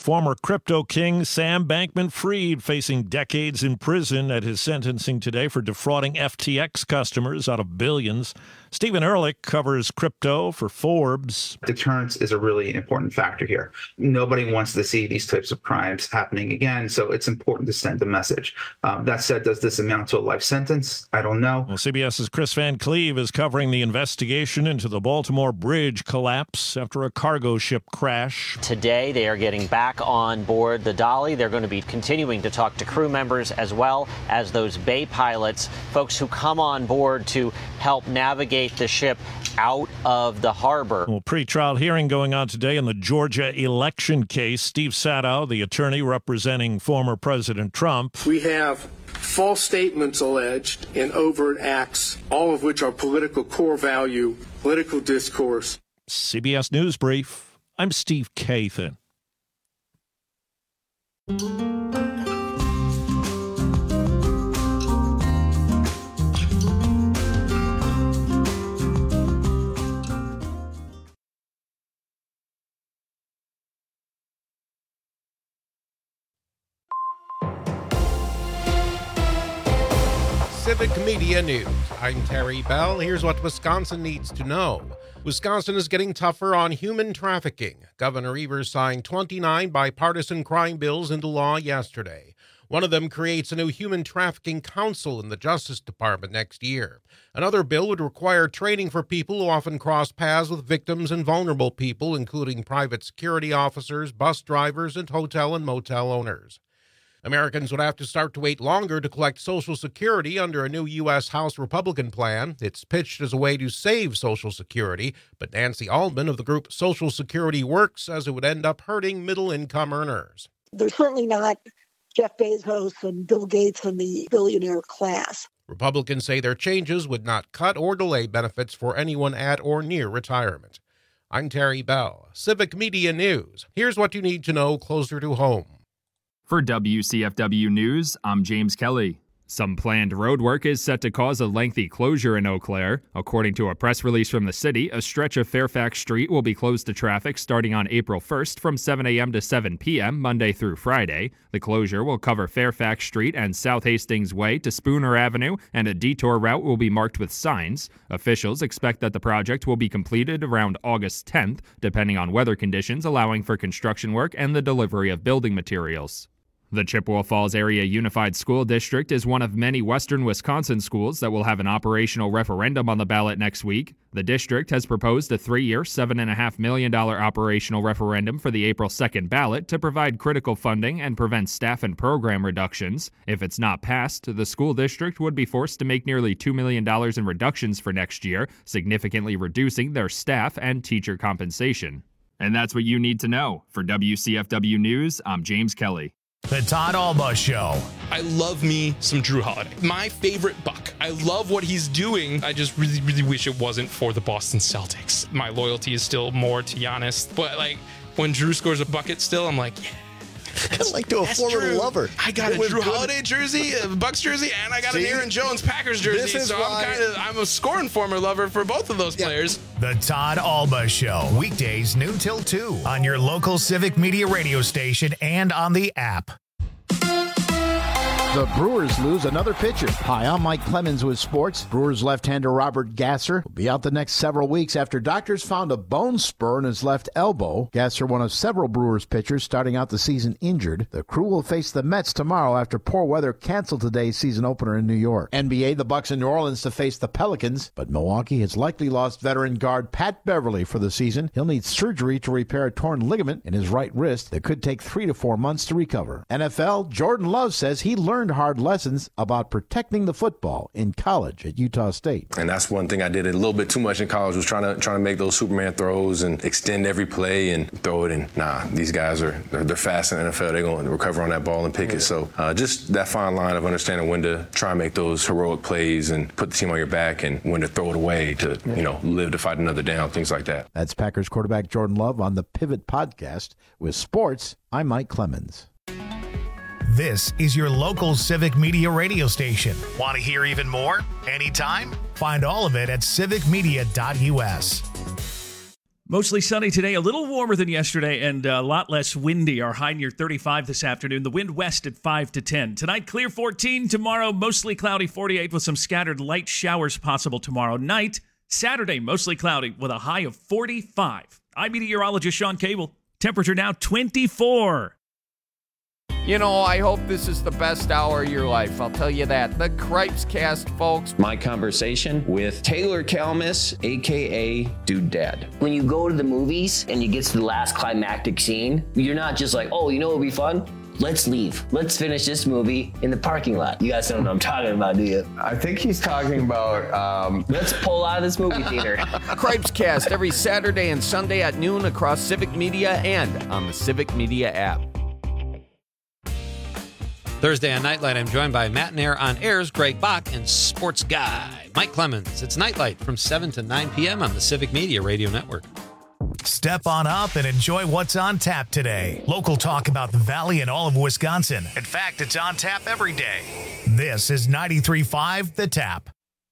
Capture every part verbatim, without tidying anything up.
Former crypto king Sam Bankman-Fried facing decades in prison at his sentencing today for defrauding F T X customers out of billions. Stephen Ehrlich covers crypto for Forbes. Deterrence is a really important factor here. Nobody wants to see these types of crimes happening again, so it's important to send a message. Um, that said, does this amount to a life sentence? I don't know. Well, CBS's Chris Van Cleve is covering the investigation into the Baltimore Bridge collapse after a cargo ship crash. Today, they are getting back on board the Dolly. They're going to be continuing to talk to crew members as well as those Bay pilots, folks who come on board to help navigate the ship out of the harbor. Well, pre-trial hearing going on today in the Georgia election case. Steve Sadow, the attorney representing former President Trump. We have false statements alleged and overt acts, all of which are political core value, political discourse. C B S News Brief. I'm Steve Kathan. Civic Media News. I'm Terry Bell. Here's what Wisconsin needs to know. Wisconsin is getting tougher on human trafficking. Governor Evers signed twenty-nine bipartisan crime bills into law yesterday. One of them creates a new human trafficking council in the Justice Department next year. Another bill would require training for people who often cross paths with victims and vulnerable people, including private security officers, bus drivers, and hotel and motel owners. Americans would have to start to wait longer to collect Social Security under a new U S House Republican plan. It's pitched as a way to save Social Security, but Nancy Altman of the group Social Security Works says it would end up hurting middle-income earners. They're certainly not Jeff Bezos and Bill Gates and the billionaire class. Republicans say their changes would not cut or delay benefits for anyone at or near retirement. I'm Terry Bell, Civic Media News. Here's what you need to know closer to home. For W C F W News, I'm James Kelly. Some planned road work is set to cause a lengthy closure in Eau Claire. According to a press release from the city, a stretch of Fairfax Street will be closed to traffic starting on April first from seven a.m. to seven p.m. Monday through Friday. The closure will cover Fairfax Street and South Hastings Way to Spooner Avenue, and a detour route will be marked with signs. Officials expect that the project will be completed around August tenth, depending on weather conditions, allowing for construction work and the delivery of building materials. The Chippewa Falls Area Unified School District is one of many western Wisconsin schools that will have an operational referendum on the ballot next week. The district has proposed a three-year, seven point five million dollars operational referendum for the April second ballot to provide critical funding and prevent staff and program reductions. If it's not passed, the school district would be forced to make nearly two million dollars in reductions for next year, significantly reducing their staff and teacher compensation. And that's what you need to know. For W C F W News, I'm James Kelly. The Todd Alba Show. I love me some Drew Holiday. My favorite Buck. I love what he's doing. I just really, really wish it wasn't for the Boston Celtics. My loyalty is still more to Giannis. But, like, when Drew scores a bucket still, I'm like, yeah. Kind of like to a former true. lover. I got it a Drew good. Holiday jersey, a Bucks jersey, and I got See? an Aaron Jones Packers jersey. This is so why... I'm kind of I'm a scoring former lover for both of those yeah. players. The Todd Alba Show, weekdays noon till two on your local Civic Media radio station and on the app. The Brewers lose another pitcher. Hi, I'm Mike Clemens with sports. Brewers left-hander Robert Gasser will be out the next several weeks after doctors found a bone spur in his left elbow. Gasser, one of several Brewers pitchers starting out the season injured. The crew will face the Mets tomorrow after poor weather canceled today's season opener in New York. N B A, the Bucks in New Orleans to face the Pelicans, but Milwaukee has likely lost veteran guard Pat Beverly for the season. He'll need surgery to repair a torn ligament in his right wrist that could take three to four months to recover. N F L, Jordan Love says he learned hard lessons about protecting the football in college at Utah State. And that's one thing I did a little bit too much in college, was trying to trying to make those Superman throws and extend every play and throw it in. Nah, these guys are they're, they're fast in the N F L. They're going to recover on that ball and pick yeah. it. So uh, just that fine line of understanding when to try and make those heroic plays and put the team on your back, and when to throw it away to yeah. you know live to fight another down, things like that. That's Packers quarterback Jordan Love on the Pivot Podcast. With sports, I'm Mike Clemens. This is your local Civic Media radio station. Want to hear even more? Anytime? Find all of it at civic media dot u s. Mostly sunny today, a little warmer than yesterday, and a lot less windy. Our high near thirty-five this afternoon. The wind west at five to ten. Tonight, clear fourteen. Tomorrow, mostly cloudy forty-eight with some scattered light showers possible tomorrow night. Saturday, mostly cloudy with a high of forty-five. I'm meteorologist Sean Cable. Temperature now twenty-four. You know, I hope this is the best hour of your life. I'll tell you that. The Cripes Cast, folks. My conversation with Taylor Kalmus, a k a. Dude Dad. When you go to the movies and you get to the last climactic scene, you're not just like, oh, you know what would be fun? Let's leave. Let's finish this movie in the parking lot. You guys don't know what I'm talking about, do you? I think he's talking about... Um... Let's pull out of this movie theater. Cripes Cast every Saturday and Sunday at noon across Civic Media and on the Civic Media app. Thursday on Nightlight, I'm joined by Matt and Air on Air's Greg Bach and sports guy Mike Clemens. It's Nightlight from seven to nine p.m. on the Civic Media Radio Network. Step on up and enjoy what's on tap today. Local talk about the Valley and all of Wisconsin. In fact, it's on tap every day. This is ninety-three point five The Tap.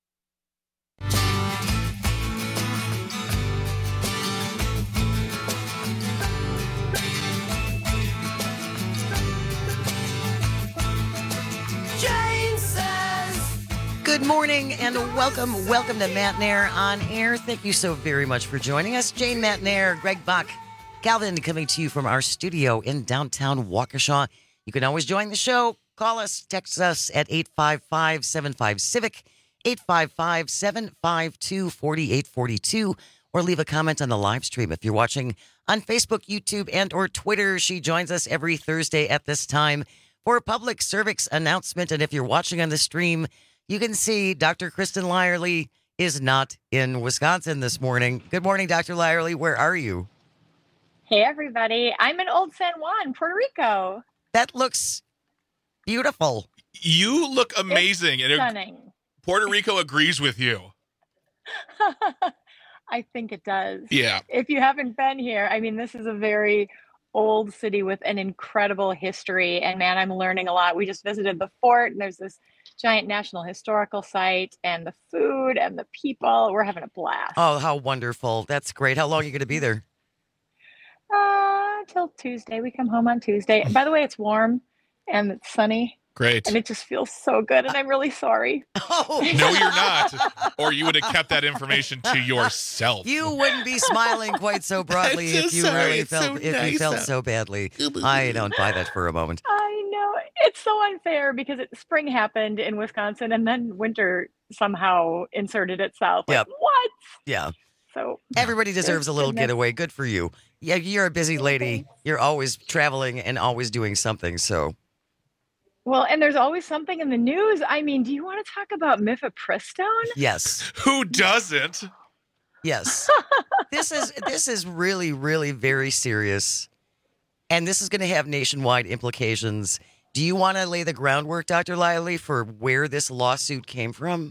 Good morning and welcome. Welcome to Matt and Air on Air. Thank you so very much for joining us. Jane, Matt and Air, Greg Bach, Calvin coming to you from our studio in downtown Waukesha. You can always join the show. Call us, text us at eight five five, seven five, CIVIC, eight five five, seven five two, four eight four two, or leave a comment on the live stream. If you're watching on Facebook, YouTube, and or Twitter, she joins us every Thursday at this time for a public service announcement. And if you're watching on the stream, you can see Doctor Kristen Lyerly is not in Wisconsin this morning. Good morning, Doctor Lyerly. Where are you? Hey, everybody. I'm in Old San Juan, Puerto Rico. That looks beautiful. You look amazing. It's stunning. Puerto Rico agrees with you. I think it does. Yeah. If you haven't been here, I mean, this is a very old city with an incredible history. And man, I'm learning a lot. We just visited the fort, and there's this giant national historical site, and the food and the people. We're having a blast. Oh, how wonderful. That's great. How long are you going to be there? Uh, till Tuesday. We come home on Tuesday. By the way, it's warm and it's sunny. Great. And it just feels so good, and I'm really sorry. Oh. No, you're not. Or you would have kept that information to yourself. You wouldn't be smiling quite so broadly if you sorry. really It's felt so if nice you felt out. so badly. I don't buy that for a moment. I know. It's so unfair because it, spring happened in Wisconsin, and then winter somehow inserted itself. Like, Yep. what? Yeah. So everybody deserves a little goodness. getaway. Good for you. Yeah, you're a busy lady. You're always traveling and always doing something. So. Well, and there's always something in the news. I mean, do you want to talk about mifepristone? Yes. Who doesn't? Yes. This is this is really, really very serious. And this is going to have nationwide implications. Do you want to lay the groundwork, Doctor Lyerly, for where this lawsuit came from?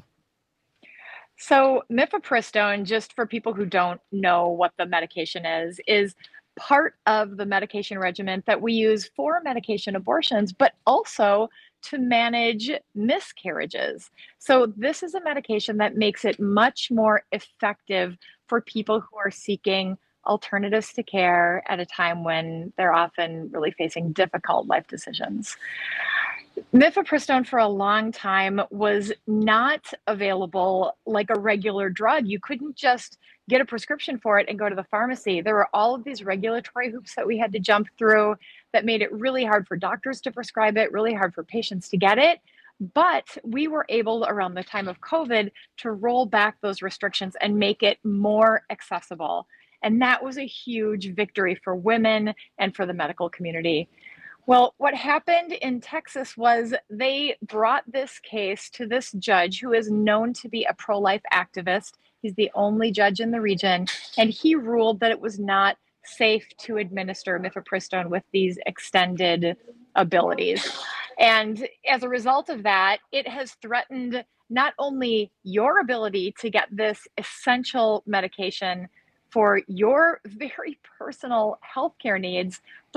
So mifepristone, just for people who don't know what the medication is, is part of the medication regimen that we use for medication abortions, but also to manage miscarriages. So this is a medication that makes it much more effective for people who are seeking alternatives to care at a time when they're often really facing difficult life decisions. Mifepristone for a long time was not available like a regular drug. You couldn't just get a prescription for it and go to the pharmacy. There were all of these regulatory hoops that we had to jump through that made it really hard for doctors to prescribe it, really hard for patients to get it. But we were able, around the time of COVID, to roll back those restrictions and make it more accessible. And that was a huge victory for women and for the medical community. Well, what happened in Texas was they brought this case to this judge who is known to be a pro-life activist. He's the only judge in the region, and he ruled that it was not safe to administer mifepristone with these extended abilities. And as a result of that, it has threatened not only your ability to get this essential medication for your very personal healthcare needs, but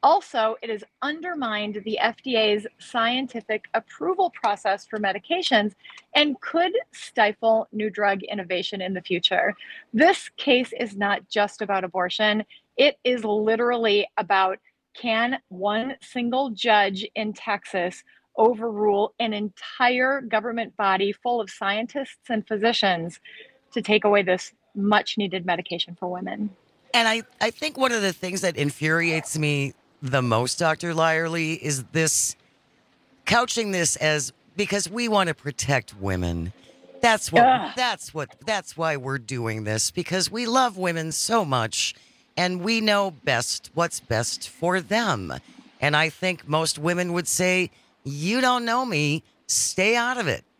Also, it has undermined the F D A's scientific approval process for medications and could stifle new drug innovation in the future. This case is not just about abortion. It is literally about, can one single judge in Texas overrule an entire government body full of scientists and physicians to take away this much needed medication for women? And I, I think one of the things that infuriates me the most, Doctor Lyerly, is this couching this as because we want to protect women. That's what Ugh. that's what that's why we're doing this, because we love women so much and we know best what's best for them. And I think most women would say, you don't know me, stay out of it.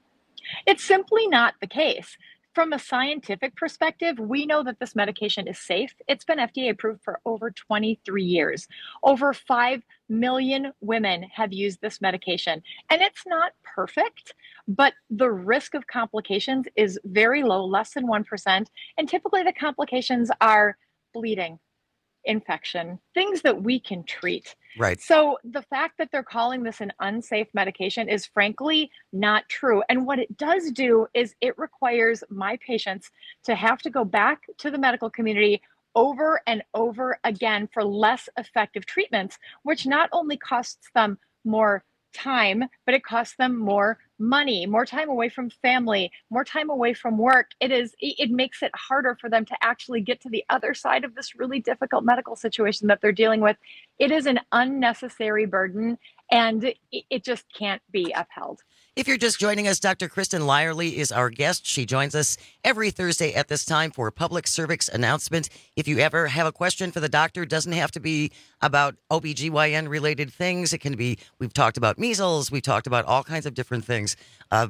It's simply not the case. From a scientific perspective, we know that this medication is safe. It's been F D A approved for over twenty-three years. Over five million women have used this medication. And it's not perfect, but the risk of complications is very low, less than one percent. And typically the complications are bleeding, infection, things that we can treat. Right. So the fact that they're calling this an unsafe medication is frankly not true. And what it does do is it requires my patients to have to go back to the medical community over and over again for less effective treatments, which not only costs them more time, but it costs them more money, more time away from family, more time away from work. It is, it makes it harder for them to actually get to the other side of this really difficult medical situation that they're dealing with. It is an unnecessary burden, and it, it just can't be upheld. If you're just joining us, Doctor Kristen Lyerly is our guest. She joins us every Thursday at this time for a public service announcement. If you ever have a question for the doctor, it doesn't have to be about O B G Y N related things. It can be, we've talked about measles, we've talked about all kinds of different things. Uh,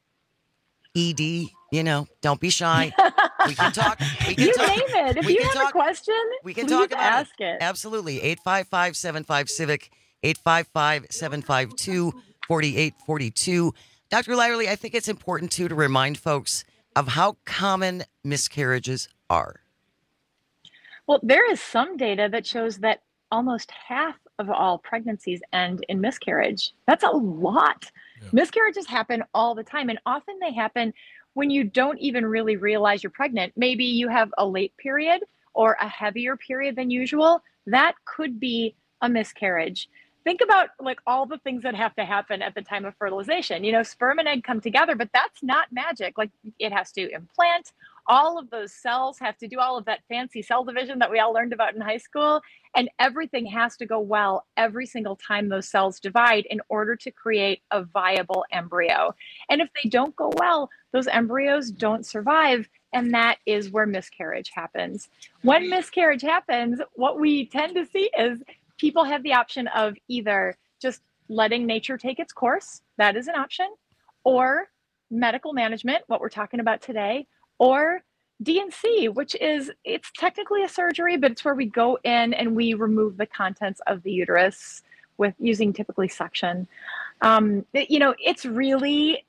E D, you know, don't be shy. We can talk. We can you talk. name it. If we you can have talk, a question, we can please talk about ask it. it. Absolutely. eight five five, seven five, civic, eight five five, seven five two, four eight four two. Doctor Lyerly, I think it's important, too, to remind folks of how common miscarriages are. Well, there is some data that shows that almost half of all pregnancies end in miscarriage. That's a lot. Yeah. Miscarriages happen all the time, and often they happen when you don't even really realize you're pregnant. Maybe you have a late period or a heavier period than usual. That could be a miscarriage. Think about like all the things that have to happen at the time of fertilization. You know, sperm and egg come together, but that's not magic. Like it has to implant. All of those cells have to do all of that fancy cell division that we all learned about in high school. And everything has to go well every single time those cells divide in order to create a viable embryo. And if they don't go well, those embryos don't survive. And that is where miscarriage happens. When miscarriage happens, what we tend to see is people have the option of either just letting nature take its course, that is an option, or medical management, what we're talking about today, or D and C, which is, it's technically a surgery, but it's where we go in and we remove the contents of the uterus with using typically suction. Um, it, you know, it's really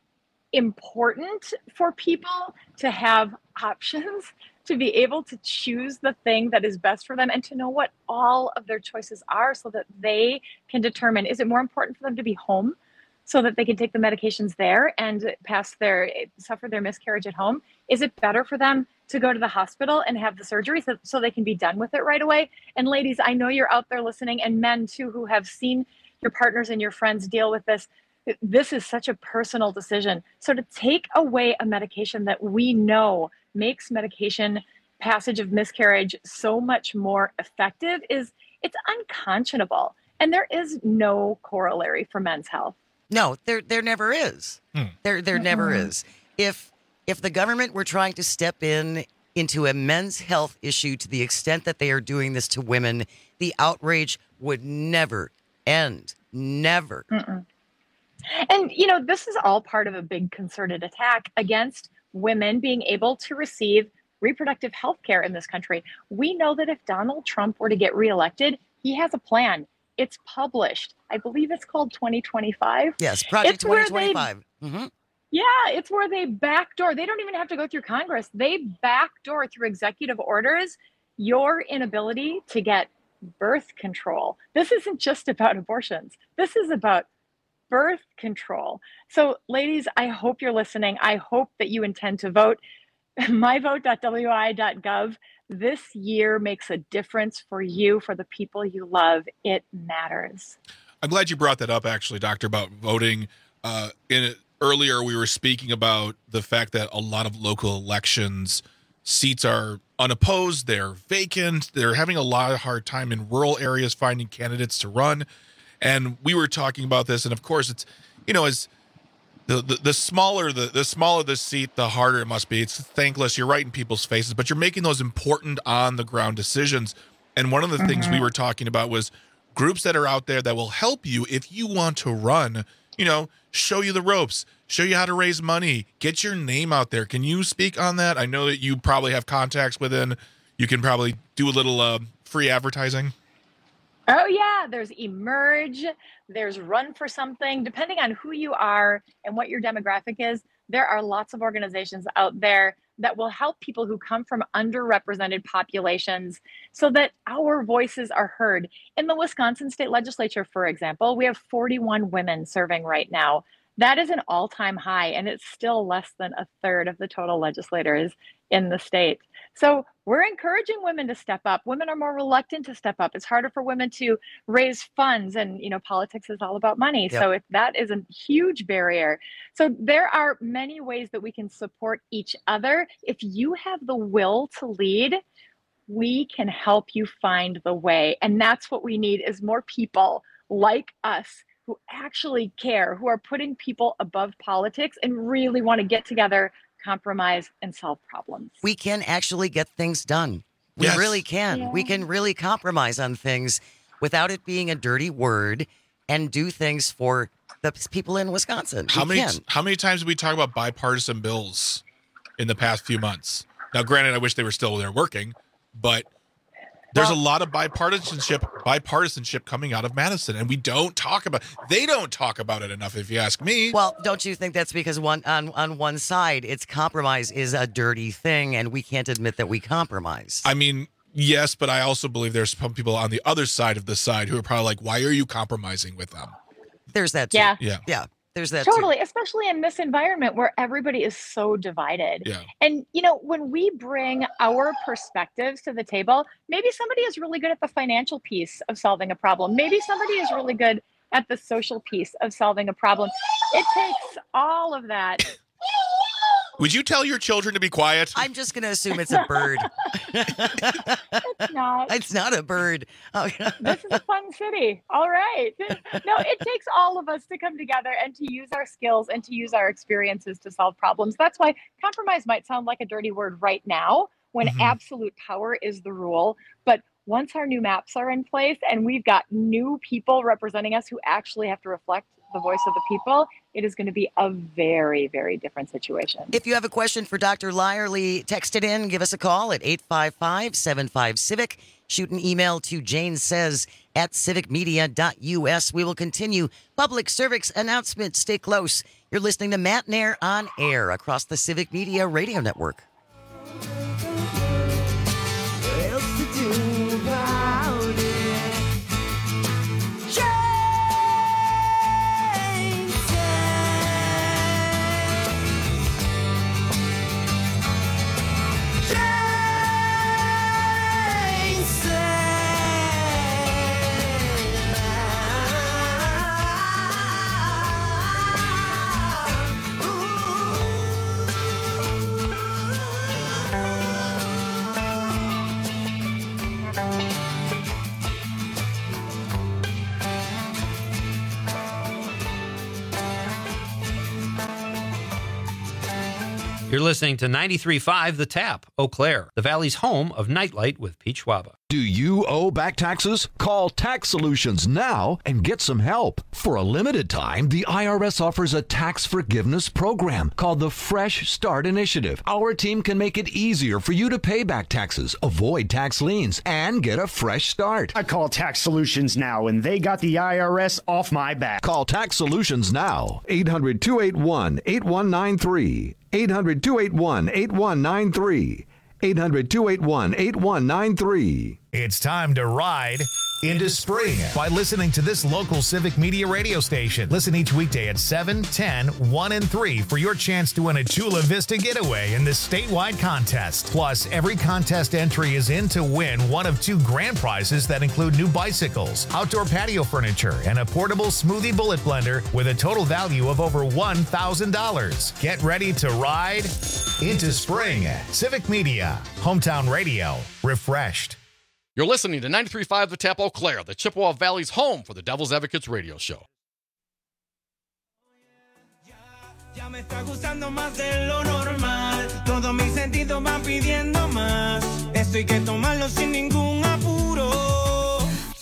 important for people to have options, to be able to choose the thing that is best for them and to know what all of their choices are so that they can determine, is it more important for them to be home so that they can take the medications there and pass their, suffer their miscarriage at home? Is it better for them to go to the hospital and have the surgery so, so they can be done with it right away? And ladies, I know you're out there listening, and men too, who have seen your partners and your friends deal with this. This is such a personal decision. So to take away a medication that we know makes medication passage of miscarriage so much more effective is, it's unconscionable. And there is no corollary for men's health. No, there there never is. Hmm. There there mm-hmm. never is. If if the government were trying to step in into a men's health issue to the extent that they are doing this to women, the outrage would never end. Never. Mm-mm. And, you know, this is all part of a big concerted attack against women being able to receive reproductive health care in this country. We know that if Donald Trump were to get reelected, he has a plan. It's published. I believe it's called twenty twenty-five. Yes, Project twenty twenty-five. Mm-hmm. Yeah, it's where they backdoor. They don't even have to go through Congress. They backdoor through executive orders your inability to get birth control. This isn't just about abortions. This is about birth control. So, ladies, I hope you're listening. I hope that you intend to vote. my vote dot w i dot gov. This year makes a difference for you, for the people you love. It matters. I'm glad you brought that up, actually, Doctor, about voting. Uh, in it, earlier, we were speaking about the fact that a lot of local elections seats are unopposed. They're vacant. They're having a lot of hard time in rural areas finding candidates to run. And we were talking about this, and of course, it's, you know, as the, the the smaller the the smaller the seat, the harder it must be. It's thankless. You're right in people's faces, but you're making those important on the ground decisions. And one of the mm-hmm. things we were talking about was groups that are out there that will help you if you want to run. You know, show you the ropes, show you how to raise money, get your name out there. Can you speak on that? I know that you probably have contacts within. You can probably do a little uh, free advertising. Oh, yeah. There's Emerge. There's Run for Something. Depending on who you are and what your demographic is, there are lots of organizations out there that will help people who come from underrepresented populations so that our voices are heard. In the Wisconsin state legislature, for example, we have forty-one women serving right now. That is an all-time high, and it's still less than a third of the total legislators in the state. So we're encouraging women to step up. Women are more reluctant to step up. It's harder for women to raise funds, and you know, politics is all about money. Yep. So if that is a huge barrier. So there are many ways that we can support each other. If you have the will to lead, we can help you find the way. And that's what we need, is more people like us who actually care, who are putting people above politics and really want to get together, compromise, and solve problems. We can actually get things done. We yes. really can. Yeah. We can really compromise on things without it being a dirty word and do things for the people in Wisconsin. How we many can. How many times did we talk about bipartisan bills in the past few months? Now, granted, I wish they were still there working, but there's well, a lot of bipartisanship bipartisanship coming out of Madison, and we don't talk about they don't talk about it enough, if you ask me. Well, don't you think that's because one on, on one side, it's compromise is a dirty thing, and we can't admit that we compromise? I mean, yes, but I also believe there's some people on the other side of the side who are probably like, why are you compromising with them? There's that too. Yeah. Yeah. Yeah. There's that totally, too. Especially in this environment where everybody is so divided. Yeah. And, you know, when we bring our perspectives to the table, maybe somebody is really good at the financial piece of solving a problem. Maybe somebody is really good at the social piece of solving a problem. It takes all of that. Would you tell your children to be quiet? I'm just going to assume it's a bird. It's not. It's not a bird. Oh, this is a fun city. All right. No, it takes all of us to come together and to use our skills and to use our experiences to solve problems. That's why compromise might sound like a dirty word right now, when mm-hmm. absolute power is the rule. But once our new maps are in place and we've got new people representing us who actually have to reflect the voice of the people, it is going to be a very, very different situation. If you have a question for Doctor Lyerly, text it in. Give us a call at eight five five, seven five, civic. Shoot an email to Jane Says at civic media dot u s. We will continue public service announcements. Stay close. You're listening to Matt Nair on air across the Civic Media Radio Network. What else to do about it? You're listening to ninety-three point five The Tap, Eau Claire, the Valley's home of Nightlight with Pete Schwaba. Do you owe back taxes? Call Tax Solutions now and get some help. For a limited time, the I R S offers a tax forgiveness program called the Fresh Start Initiative. Our team can make it easier for you to pay back taxes, avoid tax liens, and get a fresh start. I call Tax Solutions now, and they got the I R S off my back. Call Tax Solutions now. eight hundred, two eight one, eight one nine three. eight hundred, two eight one, eight one nine three. eight hundred, two eight one, eight one nine three. It's time to ride into spring by listening to this local Civic Media radio station. Listen each weekday at seven, ten, one, and three for your chance to win a Chula Vista getaway in this statewide contest. Plus, every contest entry is in to win one of two grand prizes that include new bicycles, outdoor patio furniture, and a portable smoothie bullet blender with a total value of over one thousand dollars. Get ready to ride into spring. Civic Media, hometown radio, refreshed. You're listening to ninety-three point five The Tap Eau Claire, the Chippewa Valley's home for the Devil's Advocates radio show. Ya me está gustando más de lo normal. Todos mis sentidos van pidiendo más. Esto hay que tomarlo sin ningún apuro.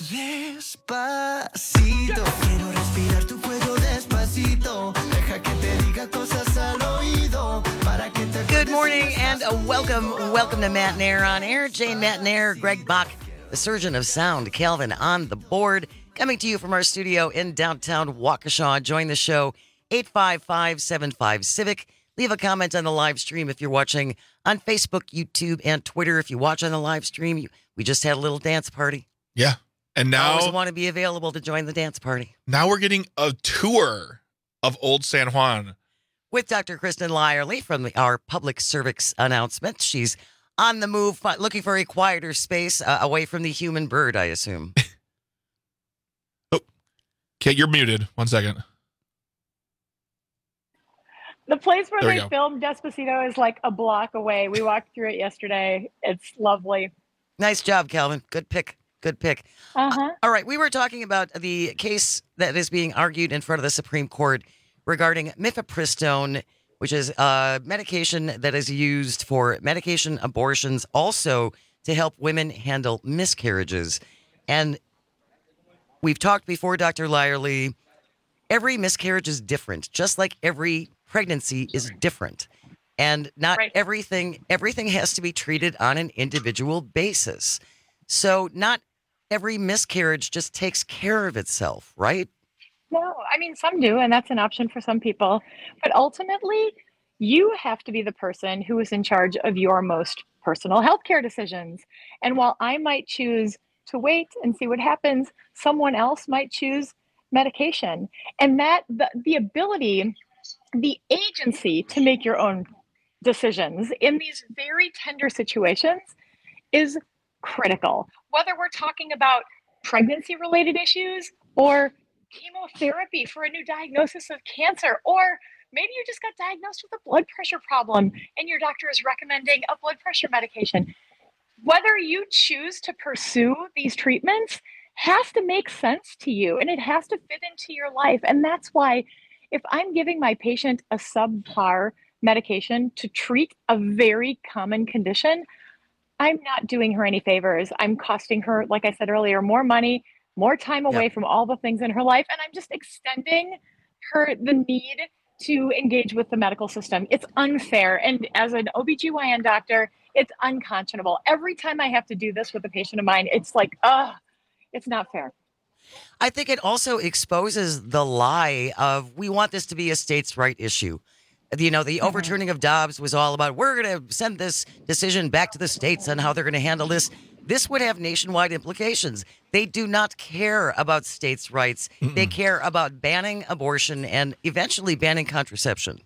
Despacito, quiero respirar tu cuello despacito. Deja que te diga cosas al oído. Para que te Good morning and a welcome, welcome to Matt Nair on Air. Jane Matt Nair, Greg Bach, the surgeon of sound, Calvin on the board, coming to you from our studio in downtown Waukesha. Join the show, eight five five, seven five, Civic. Leave a comment on the live stream if you're watching on Facebook, YouTube, and Twitter. If you watch on the live stream, you, we just had a little dance party. Yeah. And now, always want to be available to join the dance party. Now we're getting a tour of Old San Juan. With Doctor Kristen Lyerly from the, our public service announcement. She's on the move, looking for a quieter space uh, away from the human bird, I assume. Oh, okay, you're muted. One second. The place where There we they go. filmed Despacito is like a block away. We walked through it yesterday. It's lovely. Nice job, Calvin. Good pick. Good pick. Uh-huh. Uh, all right, we were talking about the case that is being argued in front of the Supreme Court regarding mifepristone, which is a medication that is used for medication abortions, also to help women handle miscarriages. And we've talked before, Doctor Lyerly, every miscarriage is different, just like every pregnancy is different. And not Right. everything, everything has to be treated on an individual basis. So not every miscarriage just takes care of itself, right? No, I mean, some do, and that's an option for some people. But ultimately, you have to be the person who is in charge of your most personal healthcare decisions. And while I might choose to wait and see what happens, someone else might choose medication. And that the, the ability, the agency to make your own decisions in these very tender situations is critical. Whether we're talking about pregnancy-related issues or chemotherapy for a new diagnosis of cancer, or maybe you just got diagnosed with a blood pressure problem and your doctor is recommending a blood pressure medication. Whether you choose to pursue these treatments has to make sense to you and it has to fit into your life. And that's why if I'm giving my patient a subpar medication to treat a very common condition, I'm not doing her any favors. I'm costing her, like I said earlier, more money, more time away Yeah. from all the things in her life. And I'm just extending her the need to engage with the medical system. It's unfair. And as an O B G Y N doctor, it's unconscionable. Every time I have to do this with a patient of mine, it's like, ugh, it's not fair. I think it also exposes the lie of we want this to be a states' right issue. You know, the overturning of Dobbs was all about we're going to send this decision back to the states on how they're going to handle this. This would have nationwide implications. They do not care about states' rights. Mm-mm. They care about banning abortion and eventually banning contraception.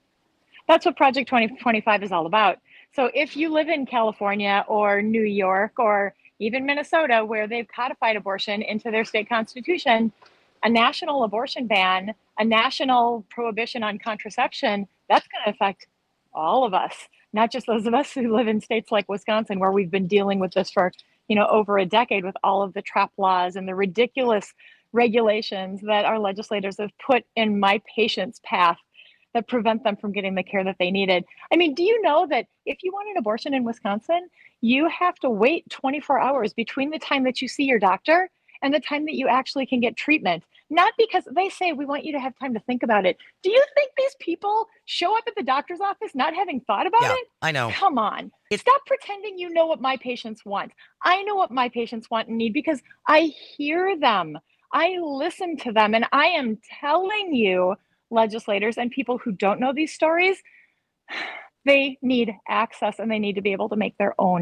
That's what Project twenty twenty-five is all about. So if you live in California or New York or even Minnesota, where they've codified abortion into their state constitution, a national abortion ban, a national prohibition on contraception, that's going to affect all of us, not just those of us who live in states like Wisconsin, where we've been dealing with this for, you know, over a decade with all of the TRAP laws and the ridiculous regulations that our legislators have put in my patient's path that prevent them from getting the care that they needed. I mean, do you know that if you want an abortion in Wisconsin, you have to wait twenty-four hours between the time that you see your doctor and the time that you actually can get treatment? Not because they say we want you to have time to think about it. Do you think these people show up at the doctor's office not having thought about Yeah, it? I know. Come on. Stop pretending you know what my patients want. I know what my patients want and need because I hear them. I listen to them. And I am telling you, legislators and people who don't know these stories, they need access and they need to be able to make their own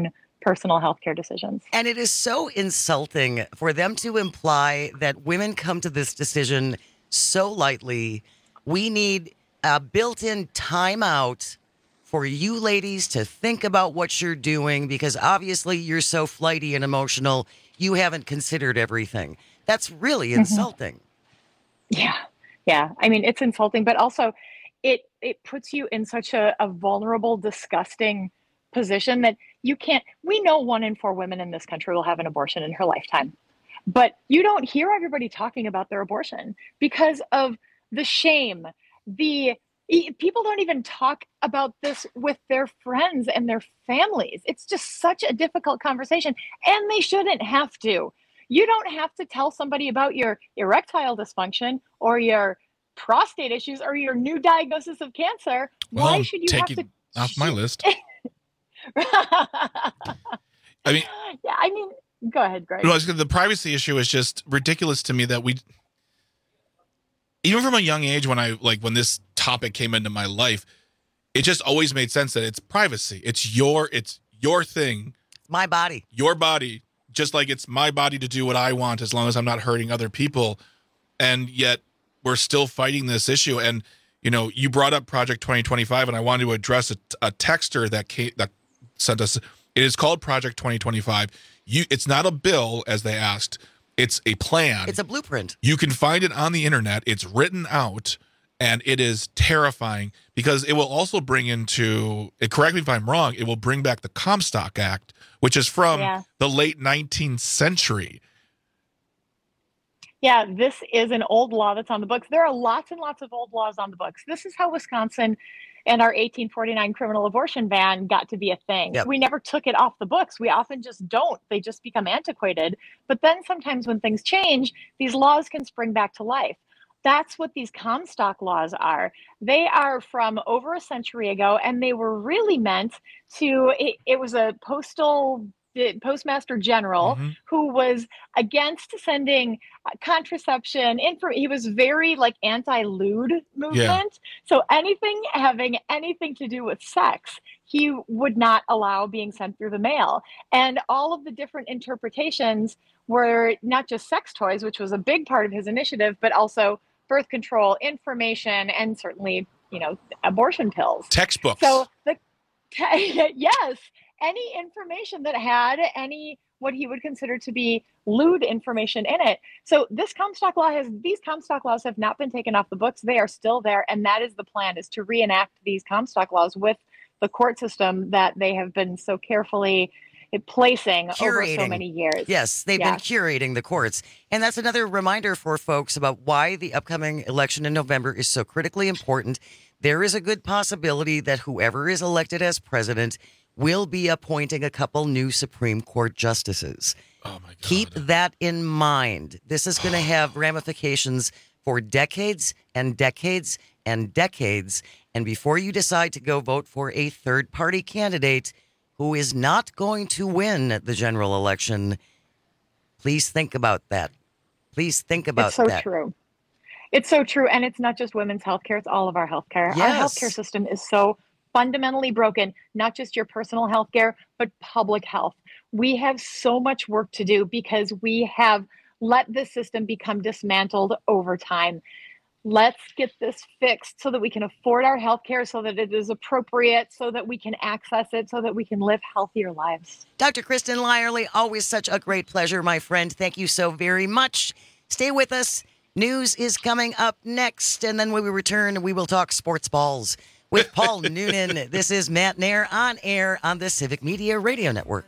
personal health care decisions. And it is so insulting for them to imply that women come to this decision so lightly. We need a built-in timeout for you ladies to think about what you're doing, because obviously you're so flighty and emotional, you haven't considered everything. That's really insulting. Mm-hmm. Yeah. Yeah. I mean, it's insulting, but also it it puts you in such a, a vulnerable, disgusting position that you can't. We know one in four women in this country will have an abortion in her lifetime, but you don't hear everybody talking about their abortion because of the shame. The people don't even talk about this with their friends and their families. It's just such a difficult conversation, and they shouldn't have to. You don't have to tell somebody about your erectile dysfunction or your prostate issues or your new diagnosis of cancer. Well, Why I'm should you have to? Off my list. I mean, yeah, I mean, go ahead, Greg. No, the privacy issue is just ridiculous to me that we, even from a young age, when I like when this topic came into my life, it just always made sense that it's privacy. It's your, it's your thing. My body. Your body. Just like it's my body to do what I want as long as I'm not hurting other people. And yet we're still fighting this issue. And, you know, you brought up Project twenty twenty-five, and I wanted to address a, a texter that came, that sent us. It is called Project twenty twenty-five. You, it's not a bill, as they asked. It's a plan. It's a blueprint. You can find it on the internet. It's written out, and it is terrifying because it will also bring into, correct me if I'm wrong, it will bring back the Comstock Act, which is from yeah. the late nineteenth century. Yeah, this is an old law that's on the books. There are lots and lots of old laws on the books. This is how Wisconsin and our eighteen forty-nine criminal abortion ban got to be a thing. Yep. We never took it off the books. We often just don't. They just become antiquated. But then sometimes when things change, these laws can spring back to life. That's what these Comstock laws are. They are from over a century ago, and they were really meant to, it, it was a postal postmaster general mm-hmm. who was against sending contraception. Info, he was very like anti-lewd movement. Yeah. So anything having anything to do with sex, he would not allow being sent through the mail. And all of the different interpretations were not just sex toys, which was a big part of his initiative, but also birth control, information, and certainly, you know, abortion pills. Textbooks. So the te- yes, any information that had any what he would consider to be lewd information in it. So this Comstock law has these Comstock laws have not been taken off the books. They are still there, and that is the plan: is to reenact these Comstock laws with the court system that they have been so carefully placing curating. over so many years. Yes, they've yeah. been curating the courts. And that's another reminder for folks about why the upcoming election in November is so critically important. There is a good possibility that whoever is elected as president will be appointing a couple new Supreme Court justices. Oh my God. Keep that in mind. This is going to have ramifications for decades and decades and decades. And before you decide to go vote for a third-party candidate who is not going to win the general election, please think about that. Please think about it's so that. True. It's so true. And it's not just women's healthcare, it's all of our healthcare. Yes. Our healthcare system is so fundamentally broken, not just your personal healthcare, but public health. We have so much work to do because we have let this system become dismantled over time. Let's get this fixed so that we can afford our healthcare, so that it is appropriate, so that we can access it, so that we can live healthier lives. Doctor Kristen Lyerly, always such a great pleasure, my friend. Thank you so very much. Stay with us. News is coming up next, and then when we return, we will talk sports balls with Paul Noonan. This is Matt Nair on air on the Civic Media Radio Network.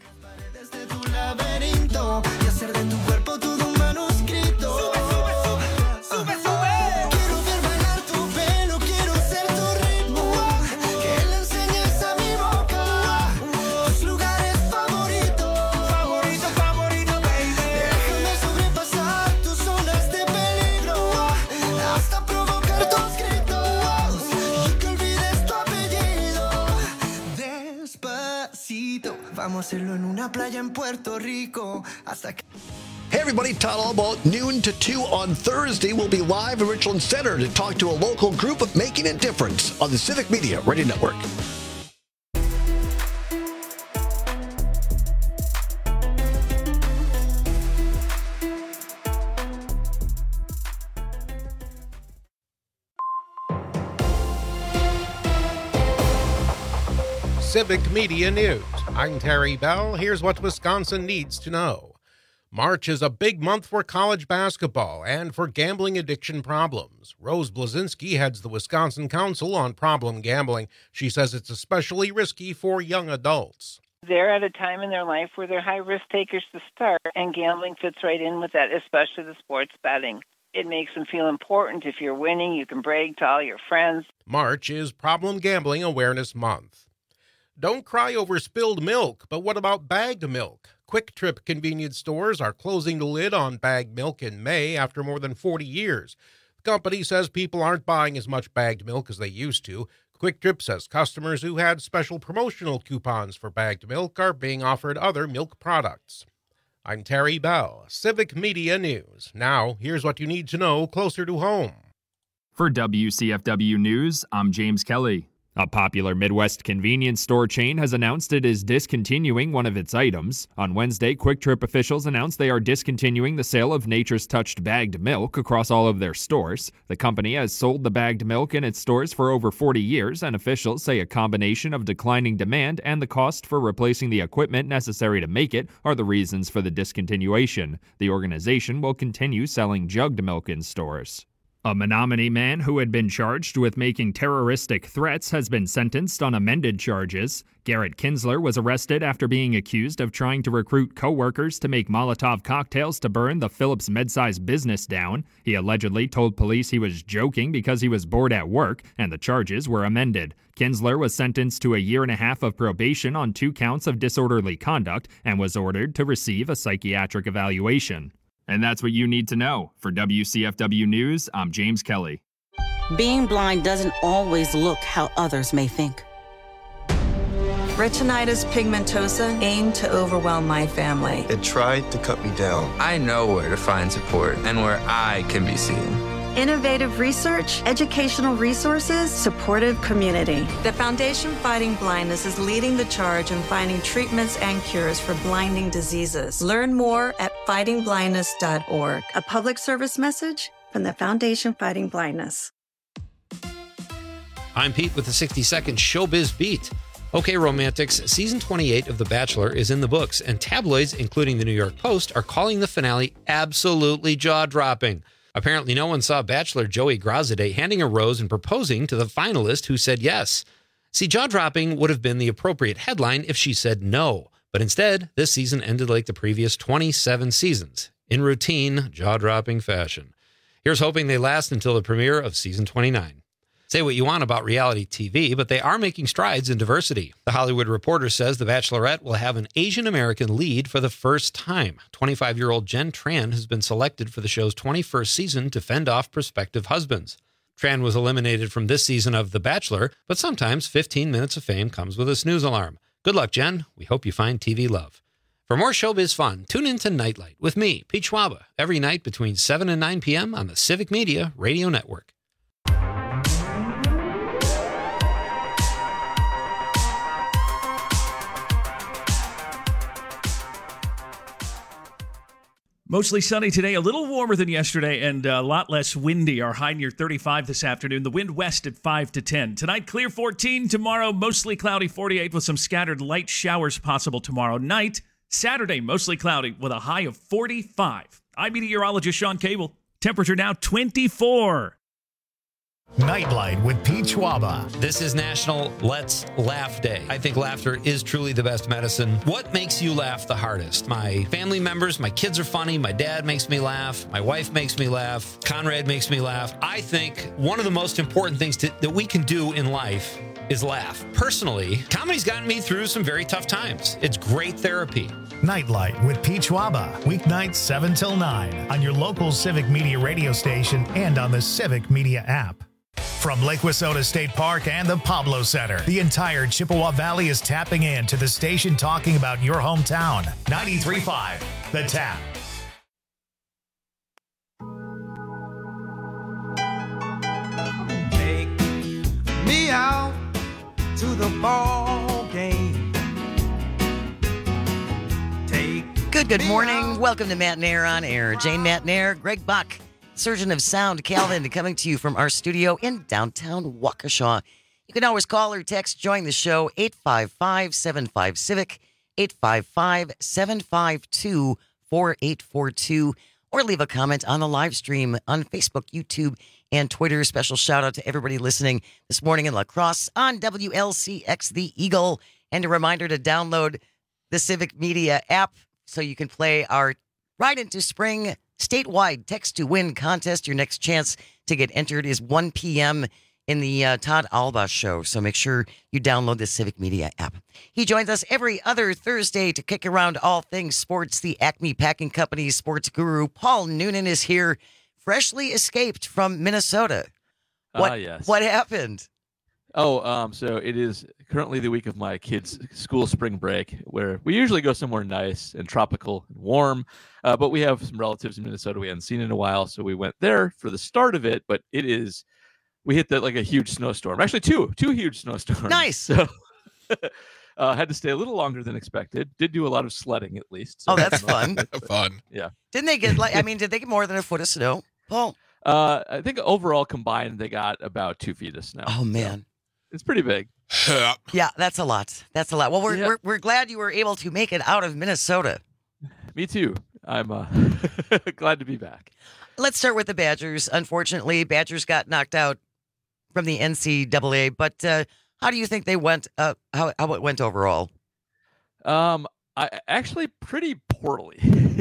Vamos a hacerlo en una playa en Puerto Rico hasta que... Hey everybody, Todd all about noon to two on Thursday. We'll be live in Richland Center to talk to a local group of Making a Difference on the Civic Media Radio Network. Civic Media News. I'm Terry Bell. Here's what Wisconsin needs to know. March is a big month for college basketball and for gambling addiction problems. Rose Blazinski heads the Wisconsin Council on Problem Gambling. She says it's especially risky for young adults. They're at a time in their life where they're high-risk takers to start, and gambling fits right in with that, especially the sports betting. It makes them feel important. If you're winning, you can brag to all your friends. March is Problem Gambling Awareness Month. Don't cry over spilled milk, but what about bagged milk? Quick Trip convenience stores are closing the lid on bagged milk in May after more than forty years. The company says people aren't buying as much bagged milk as they used to. Quick Trip says customers who had special promotional coupons for bagged milk are being offered other milk products. I'm Terry Bell, Civic Media News. Now, here's what you need to know closer to home. For W C F W News, I'm James Kelly. A popular Midwest convenience store chain has announced it is discontinuing one of its items. On Wednesday, Quick Trip officials announced they are discontinuing the sale of Nature's Touched bagged milk across all of their stores. The company has sold the bagged milk in its stores for over forty years, and officials say a combination of declining demand and the cost for replacing the equipment necessary to make it are the reasons for the discontinuation. The organization will continue selling jugged milk in stores. A Menominee man who had been charged with making terroristic threats has been sentenced on amended charges. Garrett Kinsler was arrested after being accused of trying to recruit co-workers to make Molotov cocktails to burn the Phillips Midsize business down. He allegedly told police he was joking because he was bored at work, and the charges were amended. Kinsler was sentenced to a year and a half of probation on two counts of disorderly conduct and was ordered to receive a psychiatric evaluation. And that's what you need to know. For W C F W News, I'm James Kelly. Being blind doesn't always look how others may think. Retinitis pigmentosa aimed to overwhelm my family. It tried to cut me down. I know where to find support and where I can be seen. Innovative research, educational resources, supportive community. The Foundation Fighting Blindness is leading the charge in finding treatments and cures for blinding diseases. Learn more at fighting blindness dot org. A public service message from the Foundation Fighting Blindness. I'm Pete with the sixty second Showbiz Beat. Okay, romantics, season twenty-eight of The Bachelor is in the books, and tabloids, including the New York Post, are calling the finale absolutely jaw-dropping. Apparently, no one saw Bachelor Joey Grosseday handing a rose and proposing to the finalist who said yes. See, jaw-dropping would have been the appropriate headline if she said no. But instead, this season ended like the previous twenty-seven seasons, in routine, jaw-dropping fashion. Here's hoping they last until the premiere of season twenty-nine. Say what you want about reality T V, but they are making strides in diversity. The Hollywood Reporter says The Bachelorette will have an Asian American lead for the first time. twenty-five-year-old Jen Tran has been selected for the show's twenty-first season to fend off prospective husbands. Tran was eliminated from this season of The Bachelor, but sometimes fifteen minutes of fame comes with a snooze alarm. Good luck, Jen. We hope you find T V love. For more showbiz fun, tune in to Nightlight with me, Pete Schwaba, every night between seven and nine p.m. on the Civic Media Radio Network. Mostly sunny today, a little warmer than yesterday, and a lot less windy. Our high near thirty-five this afternoon. The wind west at five to ten. Tonight, clear fourteen. Tomorrow, mostly cloudy forty-eight with some scattered light showers possible tomorrow night. Saturday, mostly cloudy with a high of forty-five. I'm meteorologist Sean Cable. Temperature now twenty-four. Nightlight with Pete Schwaba. This is National Let's Laugh Day. I think laughter is truly the best medicine. What makes you laugh the hardest? My family members, my kids are funny, my dad makes me laugh, my wife makes me laugh, Conrad makes me laugh. I think one of the most important things to, that we can do in life is laugh. Personally, comedy's gotten me through some very tough times. It's great therapy. Nightlight with Pete Schwaba. Weeknights seven till nine on your local Civic Media radio station and on the Civic Media app. From Lake Wissota State Park and the Pablo Center, the entire Chippewa Valley is tapping in to the station talking about your hometown. ninety-three point five, The Tap. Take me out to the ball game. Take Good, good morning. Welcome to Matt and Air on Air. Jane Matt and Air, Greg Buck, Surgeon of Sound, Calvin, coming to you from our studio in downtown Waukesha. You can always call or text Join the Show, eight five five, seven five, CIVIC, eight five five, seven five two, four eight four two, or leave a comment on the live stream on Facebook, YouTube, and Twitter. Special shout out to everybody listening this morning in La Crosse on W L C X The Eagle. And a reminder to download the Civic Media app so you can play our Ride into Spring statewide text to win contest. Your next chance to get entered is one p.m. in the uh, Todd Alba show. So make sure you download the Civic Media app. He joins us every other Thursday to kick around all things sports. The Acme Packing Company's sports guru, Paul Noonan, is here, freshly escaped from Minnesota. What, Ah, yes. What happened? Oh, um, so it is currently the week of my kids' school spring break, where we usually go somewhere nice and tropical and warm. Uh, but we have some relatives in Minnesota we hadn't seen in a while, so we went there for the start of it. But it is, we hit that like a huge snowstorm. Actually, two, two huge snowstorms. Nice. So uh, had to stay a little longer than expected. Did do a lot of sledding at least. So Oh, that's fun. Fun. Yeah. Didn't they get like? I mean, did they get more than a foot of snow, Paul? Uh, I think overall combined they got about two feet of snow. Oh man. It's pretty big. Yeah, that's a lot. That's a lot. Well, we're, Yeah. we're we're glad you were able to make it out of Minnesota. Me too. I'm uh, glad to be back. Let's start with the Badgers. Unfortunately, Badgers got knocked out from the N C double A. But uh, how do you think they went? Uh, how how it went overall? Um, I actually pretty poorly.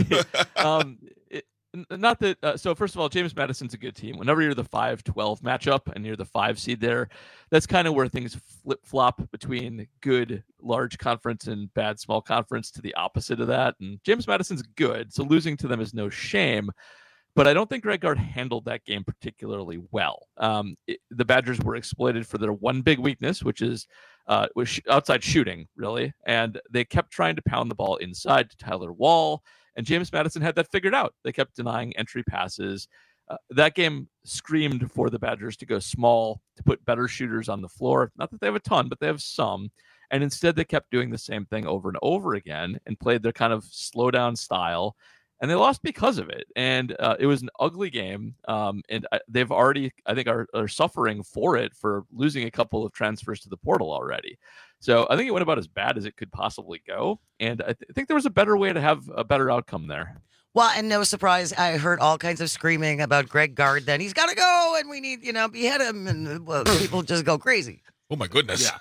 um, it, n- not that. Uh, so first of all, James Madison's a good team. Whenever you're the five twelve matchup and you're the five seed there, that's kind of where things flip flop between good large conference and bad small conference to the opposite of that. And James Madison's good, so losing to them is no shame. But I don't think Greg Gard handled that game particularly well. Um, it, the Badgers were exploited for their one big weakness, which is uh, was sh- outside shooting, really. And they kept trying to pound the ball inside to Tyler Wall. And James Madison had that figured out. They kept denying entry passes. Uh, that game screamed for the Badgers to go small, to put better shooters on the floor. Not that they have a ton, but they have some. And instead, they kept doing the same thing over and over again and played their kind of slow down style. And they lost because of it. And uh, it was an ugly game. Um, and I, they've already, I think, are, are suffering for it for losing a couple of transfers to the portal already. So I think it went about as bad as it could possibly go. And I th- think there was a better way to have a better outcome there. Well, and no surprise, I heard all kinds of screaming about Greg Gard. Then he's got to go, and we need, you know, behead him, and well, people just go crazy. Oh my goodness. Yeah.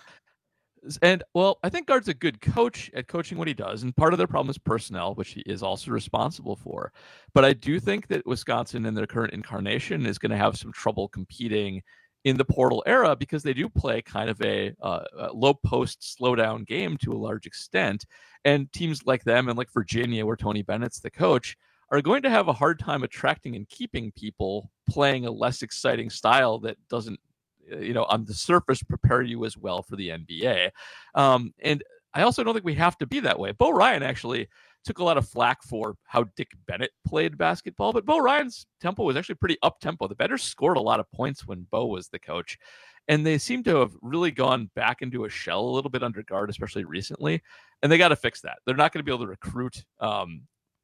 And, well, I think Gard's a good coach at coaching what he does, and part of their problem is personnel, which he is also responsible for. But I do think that Wisconsin in their current incarnation is going to have some trouble competing in the portal era because they do play kind of a, uh, a low post, slow down game to a large extent. And teams like them and like Virginia, where Tony Bennett's the coach, are going to have a hard time attracting and keeping people playing a less exciting style that doesn't, you know, on the surface prepare you as well for the N B A. Um, and I also don't think we have to be that way. Bo Ryan actually took a lot of flack for how Dick Bennett played basketball, but Bo Ryan's tempo was actually pretty up tempo. The Badgers scored a lot of points when Bo was the coach, and they seem to have really gone back into a shell a little bit under Gard, especially recently. And they got to fix that. They're not going to be able to recruit um,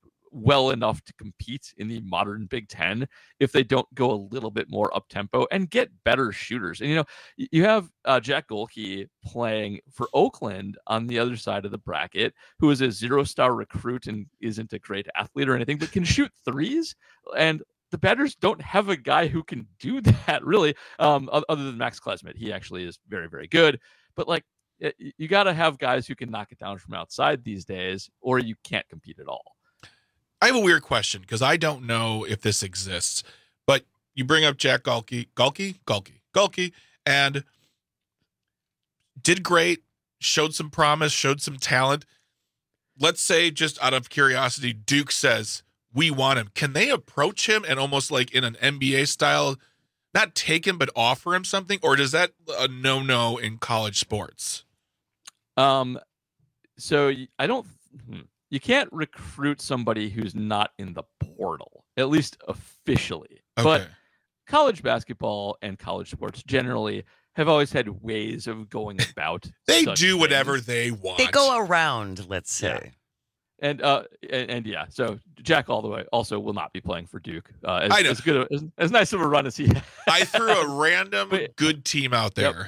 well enough to compete in the modern Big Ten if they don't go a little bit more up tempo and get better shooters. And, you know, you have uh, Jack Golke playing for Oakland on the other side of the bracket, who is a zero star recruit and isn't a great athlete or anything, but can shoot threes. And the Badgers don't have a guy who can do that really, um, other than Max Klesmit. He actually is very, very good, but like, you got to have guys who can knock it down from outside these days, or you can't compete at all. I have a weird question because I don't know if this exists, but you bring up Jack Golke, Golke, Golke, Golke, and did great, showed some promise, showed some talent. Let's say, just out of curiosity, Duke says, we want him. Can they approach him and almost like in an N B A style, not take him, but offer him something? Or does that a no-no in college sports? Um, so I don't... Hmm. You can't recruit somebody who's not in the portal, at least officially. Okay. But college basketball and college sports generally have always had ways of going about. They such do things. whatever they want. They go around, let's say. Yeah. And, uh, and and yeah, so Jack Alltheway also will not be playing for Duke. Uh, as, I know. As good, a, as, as nice of a run as he had. I threw a random but, good team out there. Yep.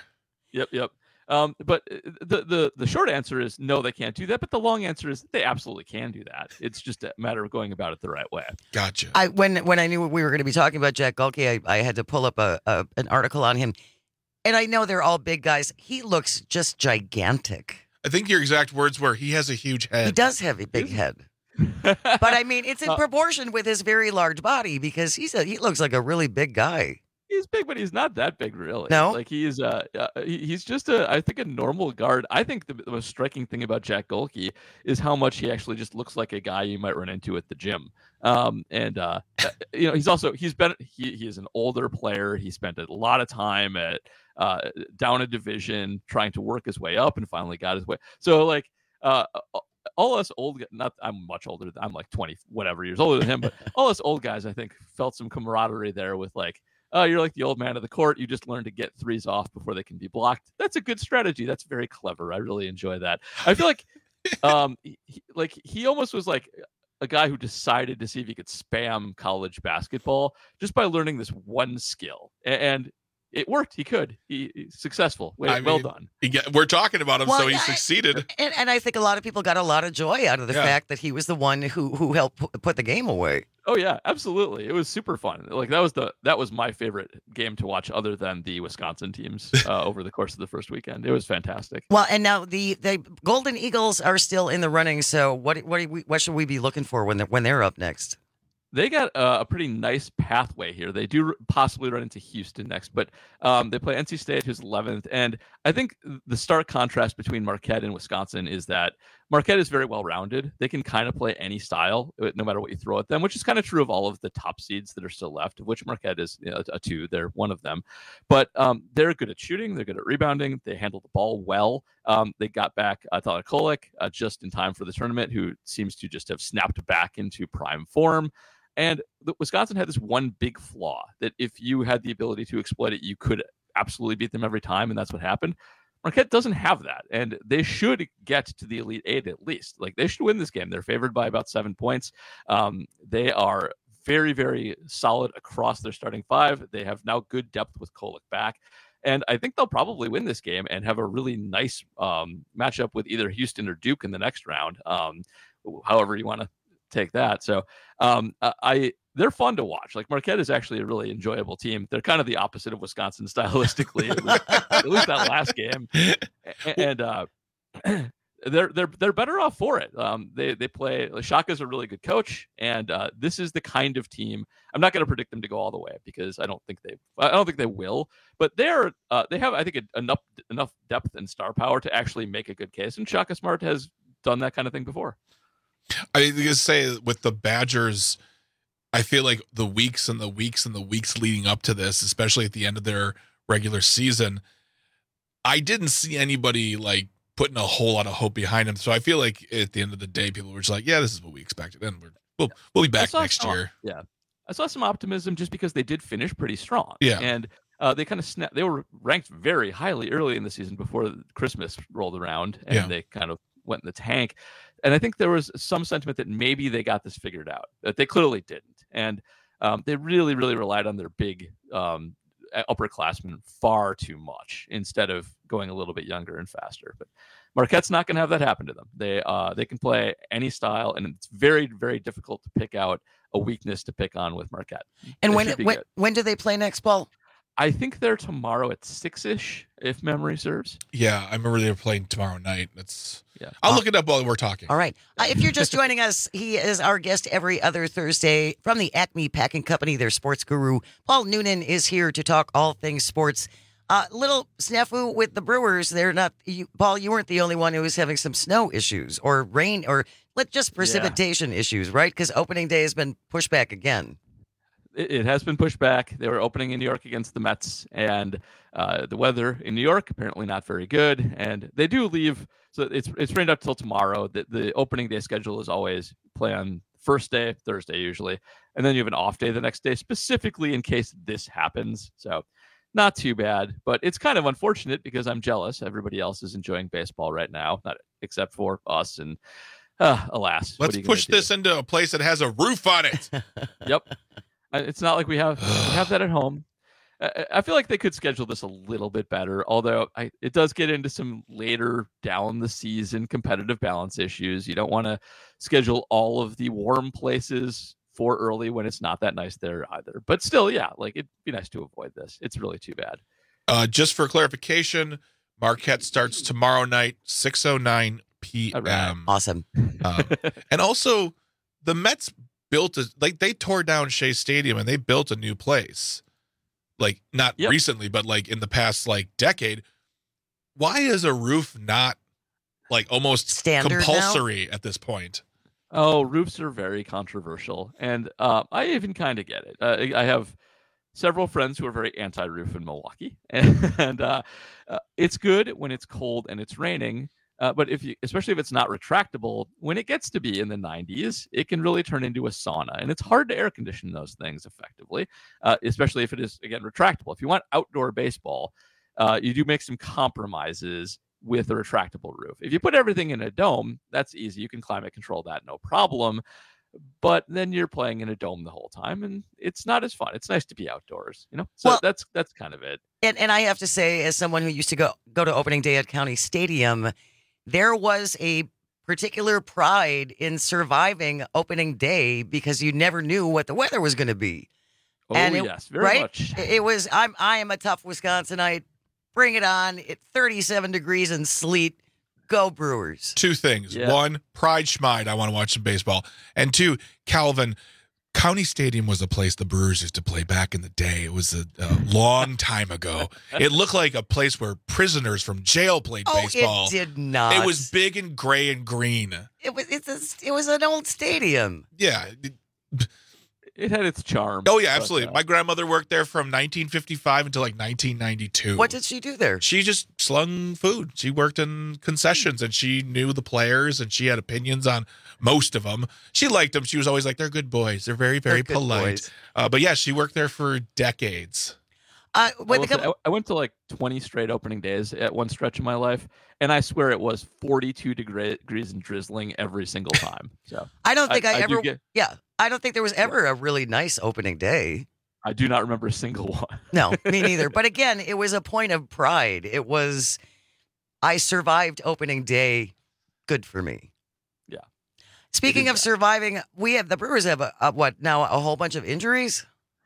Yep, yep. Um, but the, the the short answer is no, they can't do that. But the long answer is they absolutely can do that. It's just a matter of going about it the right way. Gotcha. I when when I knew we were going to be talking about Jack Gulke, I, I had to pull up a, a an article on him, and I know they're all big guys. He looks just gigantic. I think your exact words were, he has a huge head. He does have a big head. But I mean, it's in Uh, proportion with his very large body because he's a, he looks like a really big guy. He's big, but he's not that big, really. No? Like he's uh, uh he, he's just a I think a normal guard. I think the, the most striking thing about Jack Gulke is how much he actually just looks like a guy you might run into at the gym. Um and uh you know he's also he's been he he is an older player. He spent a lot of time at uh down a division trying to work his way up and finally got his way. So like uh. all us old, not I'm much older. I'm like twenty whatever years older than him, but all us old guys, I think, felt some camaraderie there with like. Oh, you're like the old man of the court. You just learn to get threes off before they can be blocked. That's a good strategy. That's very clever. I really enjoy that. I feel like, um, he, like he almost was like a guy who decided to see if he could spam college basketball just by learning this one skill, and it worked. He could. He, he's successful. Well, I well mean, done. He get, we're talking about him, Well, so he yeah, succeeded. And, and I think a lot of people got a lot of joy out of the Yeah. fact that he was the one who who helped pu- put the game away. Oh yeah, absolutely. It was super fun. Like that was the that was my favorite game to watch, other than the Wisconsin teams uh, over the course of the first weekend. It was fantastic. Well, and now the, the Golden Eagles are still in the running. So what what do we, what should we be looking for when they're, when they're up next? They got uh, a pretty nice pathway here. They do r- possibly run into Houston next, but um, they play N C State, who's eleventh. And I think the stark contrast between Marquette and Wisconsin is that Marquette is very well-rounded. They can kind of play any style, uh, no matter what you throw at them, which is kind of true of all of the top seeds that are still left, of which Marquette is you know, a two. They're one of them. But um, they're good at shooting. They're good at rebounding. They handle the ball well. Um, they got back uh, Tyler Kolek uh, just in time for the tournament, who seems to just have snapped back into prime form. And the, Wisconsin had this one big flaw that if you had the ability to exploit it, you could absolutely beat them every time, and that's what happened. Marquette doesn't have that, and they should get to the Elite Eight at least. Like, they should win this game. They're favored by about seven points. Um, they are very, very solid across their starting five. They have now good depth with Kolek back. And I think they'll probably win this game and have a really nice um, matchup with either Houston or Duke in the next round, um, however you want to take that. So um, I they're fun to watch. Like, Marquette is actually a really enjoyable team. They're kind of the opposite of Wisconsin stylistically, at, least, at least that last game. And uh, they're they're they're better off for it. Um, they they play. Shaka's a really good coach, and uh, this is the kind of team. I'm not going to predict them to go all the way because I don't think they I don't think they will. But they're uh, they have I think enough enough depth and star power to actually make a good case. And Shaka Smart has done that kind of thing before. I was gonna say with the Badgers, I feel like the weeks and the weeks and the weeks leading up to this, especially at the end of their regular season, I didn't see anybody like putting a whole lot of hope behind them. So I feel like at the end of the day, people were just like, "Yeah, this is what we expected, and we're, we'll we'll be back next some, year." Yeah, I saw some optimism just because they did finish pretty strong. Yeah, and uh, they kind of snap. They were ranked very highly early in the season before Christmas rolled around, and Yeah. they kind of went in the tank. And I think there was some sentiment that maybe they got this figured out, that they clearly didn't. And um, they really, really relied on their big um, upperclassmen far too much instead of going a little bit younger and faster. But Marquette's not going to have that happen to them. They uh, they can play any style, and it's very, very difficult to pick out a weakness to pick on with Marquette. And They when should be when, good. when do they play next, Paul? I think they're tomorrow at six-ish, if memory serves. Yeah, I remember they were playing tomorrow night. That's yeah. I'll look it up while we're talking. All right. Uh, if you're just joining us, he is our guest every other Thursday from the Acme Packing Company. Their sports guru, Paul Noonan, is here to talk all things sports. Uh, little snafu with the Brewers. They're not, you, Paul, you weren't the only one who was having some snow issues or rain or let just precipitation issues, right? Because opening day has been pushed back again. It, it has been pushed back. They were opening in New York against the Mets, and uh, the weather in New York apparently not very good. And they do leave, so it's it's rained out till tomorrow. The, the opening day schedule is always play on first day, Thursday usually, and then you have an off day the next day, specifically in case this happens. So not too bad, but it's kind of unfortunate because I'm jealous. Everybody else is enjoying baseball right now, not except for us. And uh, alas, what Let's are you gonna push do? this into a place that has a roof on it. Yep. Uh, It's not like we have we have that at home. I, I feel like they could schedule this a little bit better, although I, it does get into some later down the season competitive balance issues. You don't want to schedule all of the warm places for early when it's not that nice there either. But still, yeah, like it'd be nice to avoid this. It's really too bad. Uh, just for clarification, Marquette starts tomorrow night, six oh nine p.m. Right. Awesome. Um, and also, the Mets built a, like they tore down Shea Stadium and they built a new place. Like not yep. recently, but like in the past like decade. Why is a roof not like almost Standard compulsory now? At this point? Oh, roofs are very controversial, and uh, I even kind of get it. Uh, I have several friends who are very anti-roof in Milwaukee, and, and uh, uh, it's good when it's cold and it's raining. Uh, but if you, especially if it's not retractable, when it gets to be in the nineties, it can really turn into a sauna, and it's hard to air condition those things effectively, uh, especially if it is again retractable. If you want outdoor baseball, uh, you do make some compromises with a retractable roof. If you put everything in a dome, that's easy. You can climate control that, no problem. But then you're playing in a dome the whole time, and it's not as fun. It's nice to be outdoors, you know. So well, that's that's kind of it. And and I have to say, as someone who used to go go to opening day at County Stadium, there was a particular pride in surviving opening day because you never knew what the weather was going to be. Oh and it, yes, very right? much. It was. I'm I am a tough Wisconsinite. Bring it on at thirty-seven degrees and sleet. Go Brewers. Two things. Yeah. One, Pride Schmide. I want to watch some baseball. And two, Calvin, County Stadium was a place the Brewers used to play back in the day. It was a, a long time ago. It looked like a place where prisoners from jail played oh, baseball. It did not. It was big and gray and green. It was. It's a, It was an old stadium. Yeah. It, It had its charm. Oh, yeah, absolutely. But, uh, My grandmother worked there from nineteen fifty-five until like nineteen ninety-two. What did she do there? She just slung food. She worked in concessions, and she knew the players, and she had opinions on most of them. She liked them. She was always like, they're good boys. They're very, very they're polite. Uh, but, yeah, she worked there for decades. Uh, I, couple- say, I went to like twenty straight opening days at one stretch of my life, and I swear it was forty-two degrees and drizzling every single time. So I don't think I, I, I ever. Get, yeah, I don't think there was ever a really nice opening day. I do not remember a single one. No, me neither. But again, it was a point of pride. It was, I survived opening day. Good for me. Yeah. Speaking of surviving, we have the Brewers have a, a what now? A whole bunch of injuries.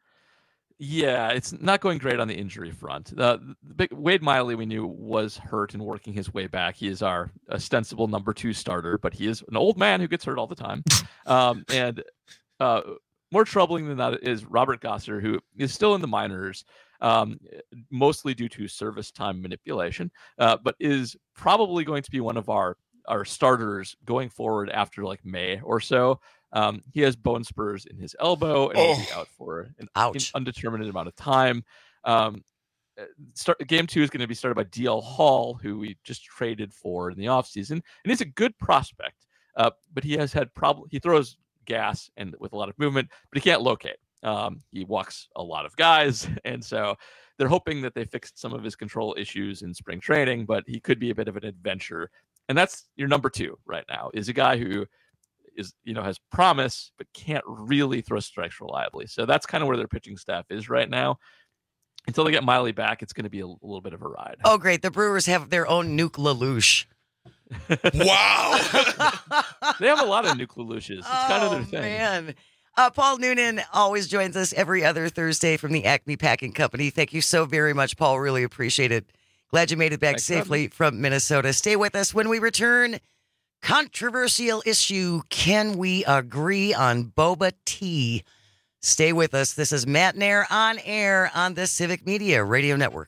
Yeah, it's not going great on the injury front. Uh, the big, Wade Miley, we knew, was hurt and working his way back. He is our ostensible number two starter, but he is an old man who gets hurt all the time. Um, and uh, more troubling than that is Robert Gosser, who is still in the minors, um, mostly due to service time manipulation, uh, but is probably going to be one of our, our starters going forward after like May or so. Um, he has bone spurs in his elbow and oh. will be out for an Ouch. undetermined amount of time. Um, start, game two is going to be started by D L Hall, who we just traded for in the offseason. And he's a good prospect, uh, but he has had problem. He throws gas and with a lot of movement, but he can't locate. Um, he walks a lot of guys. And so they're hoping that they fixed some of his control issues in spring training, but he could be a bit of an adventure. And that's your number two right now, is a guy who is, you know, has promise, but can't really throw strikes reliably. So that's kind of where their pitching staff is right now. Until they get Miley back, it's going to be a, a little bit of a ride. Oh, great. The Brewers have their own Nuke LaLoosh. Wow. They have a lot of Nuke LaLoosh's. It's oh, kind of their thing. Man. Uh, Paul Noonan always joins us every other Thursday from the Acme Packing Company. Thank you so very much, Paul. Really appreciate it. Glad you made it back Thanks, safely from Minnesota. Stay with us when we return. Controversial issue. Can we agree on boba tea? Stay with us. This is Matt Nair on air on the Civic Media Radio Network.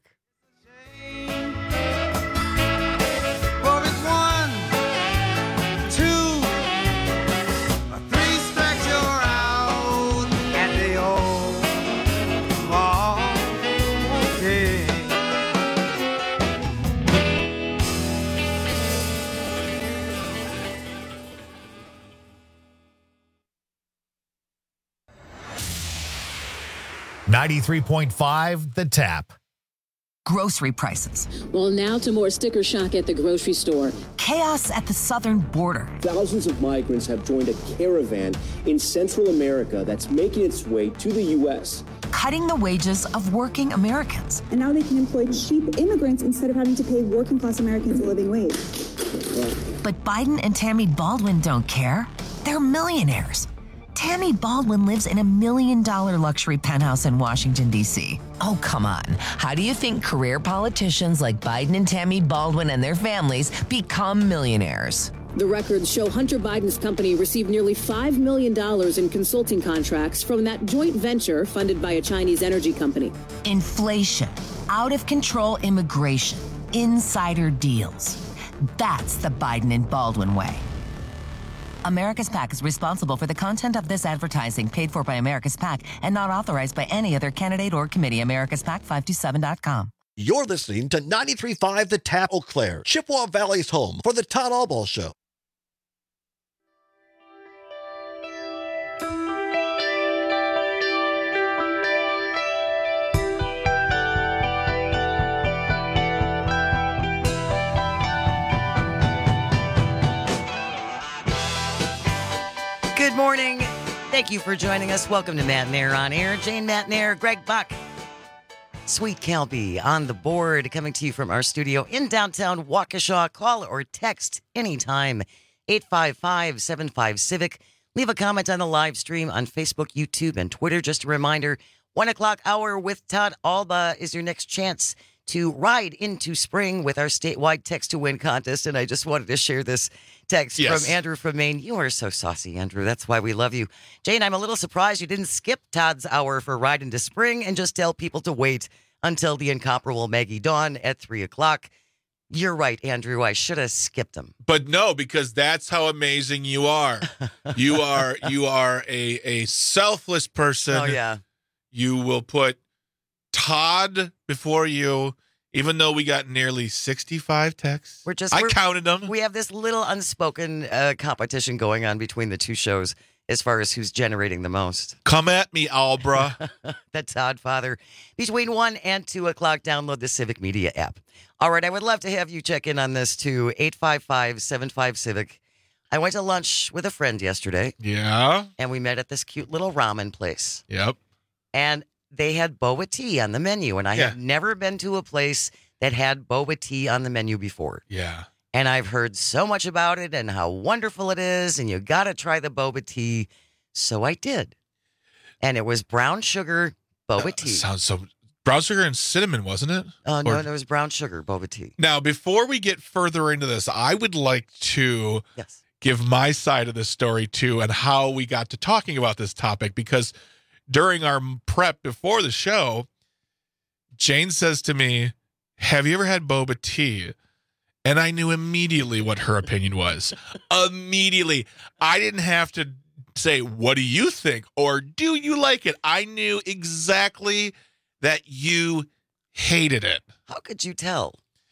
ninety-three point five The Tap. grocery prices. Well, now to more sticker shock at the grocery store. Chaos at the southern border. Thousands of migrants have joined a caravan in Central America that's making its way to the U S. Cutting the wages of working Americans. And now they can employ cheap immigrants instead of having to pay working class Americans a living wage. But Biden and Tammy Baldwin don't care. They're millionaires. Tammy Baldwin lives in a million dollar luxury penthouse in Washington, D C. Oh, come on. How do you think career politicians like Biden and Tammy Baldwin and their families become millionaires? The records show Hunter Biden's company received nearly five million dollars in consulting contracts from that joint venture funded by a Chinese energy company. Inflation, out of control immigration, insider deals. That's the Biden and Baldwin way. America's PAC is responsible for the content of this advertising paid for by America's PAC and not authorized by any other candidate or committee. America's PAC five two seven dot com. You're listening to ninety-three point five The Tap, Eau Claire, Chippewa Valley's home for the Todd Albaugh Show. Good morning. Thank you for joining us. Welcome to Matt Nair on Air. Jane Matt Nair, Greg Buck, Sweet Calby on the board, coming to you from our studio in downtown Waukesha. Call or text anytime, eight five five, seven five, Civic. Leave a comment on the live stream on Facebook, YouTube, and Twitter. Just a reminder, one o'clock hour with Todd Albaugh is your next chance to ride into spring with our statewide text to win contest. And I just wanted to share this text Yes. from Andrew from Maine. You are so saucy, Andrew. That's why we love you. Jane, I'm a little surprised you didn't skip Todd's hour for Ride into Spring and just tell people to wait until the incomparable Maggie Dawn at three o'clock. You're right, Andrew. I should have skipped him. But no, because that's how amazing you are. You are you are a a selfless person. Oh, yeah. You will put Todd before you, even though we got nearly sixty-five texts. We're just I we're, counted them. We have this little unspoken uh, competition going on between the two shows as far as who's generating the most. Come at me, Albra. The Todd Father. Between one and two o'clock, download the Civic Media app. All right, I would love to have you check in on this too. eight five five, seven five, Civic. I went to lunch with a friend yesterday. Yeah. And we met at this cute little ramen place. Yep. And they had boba tea on the menu. And I Yeah. have never been to a place that had boba tea on the menu before. Yeah. And I've heard so much about it and how wonderful it is. And you got to try the boba tea. So I did. And it was brown sugar boba tea. Sounds so. Brown sugar and cinnamon, wasn't it? Oh, no, Or- it was brown sugar boba tea. Now, before we get further into this, I would like to yes. give my side of the story too and how we got to talking about this topic, because during our prep before the show, Jane says to me, "Have you ever had boba tea?" And I knew immediately what her opinion was. Immediately. I didn't have to say, "What do you think?" or "Do you like it?" I knew exactly that you hated it. How could you tell?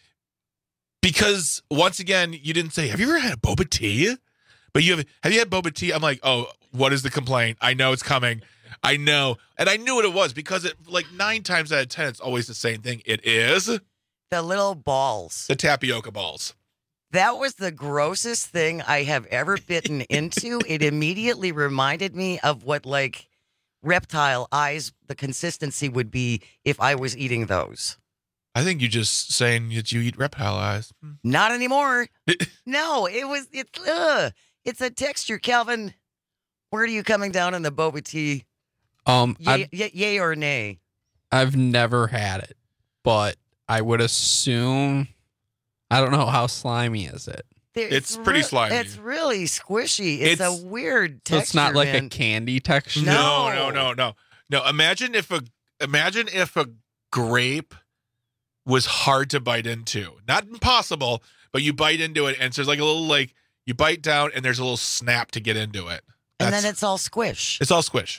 Because once again, you didn't say, "Have you ever had boba tea?" But you have, have you had boba tea? I'm like, oh, what is the complaint? I know it's coming. I know. And I knew what it was because it, like nine times out of ten, it's always the same thing. It is the little balls, the tapioca balls. That was the grossest thing I have ever bitten into. It immediately reminded me of what like reptile eyes, the consistency would be if I was eating those. I think you just saying that you eat reptile eyes. Not anymore. No, it was, it's, ugh. It's a texture, Calvin. Where are you coming down on the boba tea? Um, Yay, I've, yay, yay or nay? I've never had it, but I would assume, I don't know, how slimy is it? There- It's pretty re- slimy. It's really squishy. It's, It's- a weird So texture. it's not like man. a candy texture? No, no, no, no. No, imagine if a imagine if a grape was hard to bite into. Not impossible, but you bite into it and there's like a little like you bite down and there's a little snap to get into it. And That's- then it's all squish. It's all squish.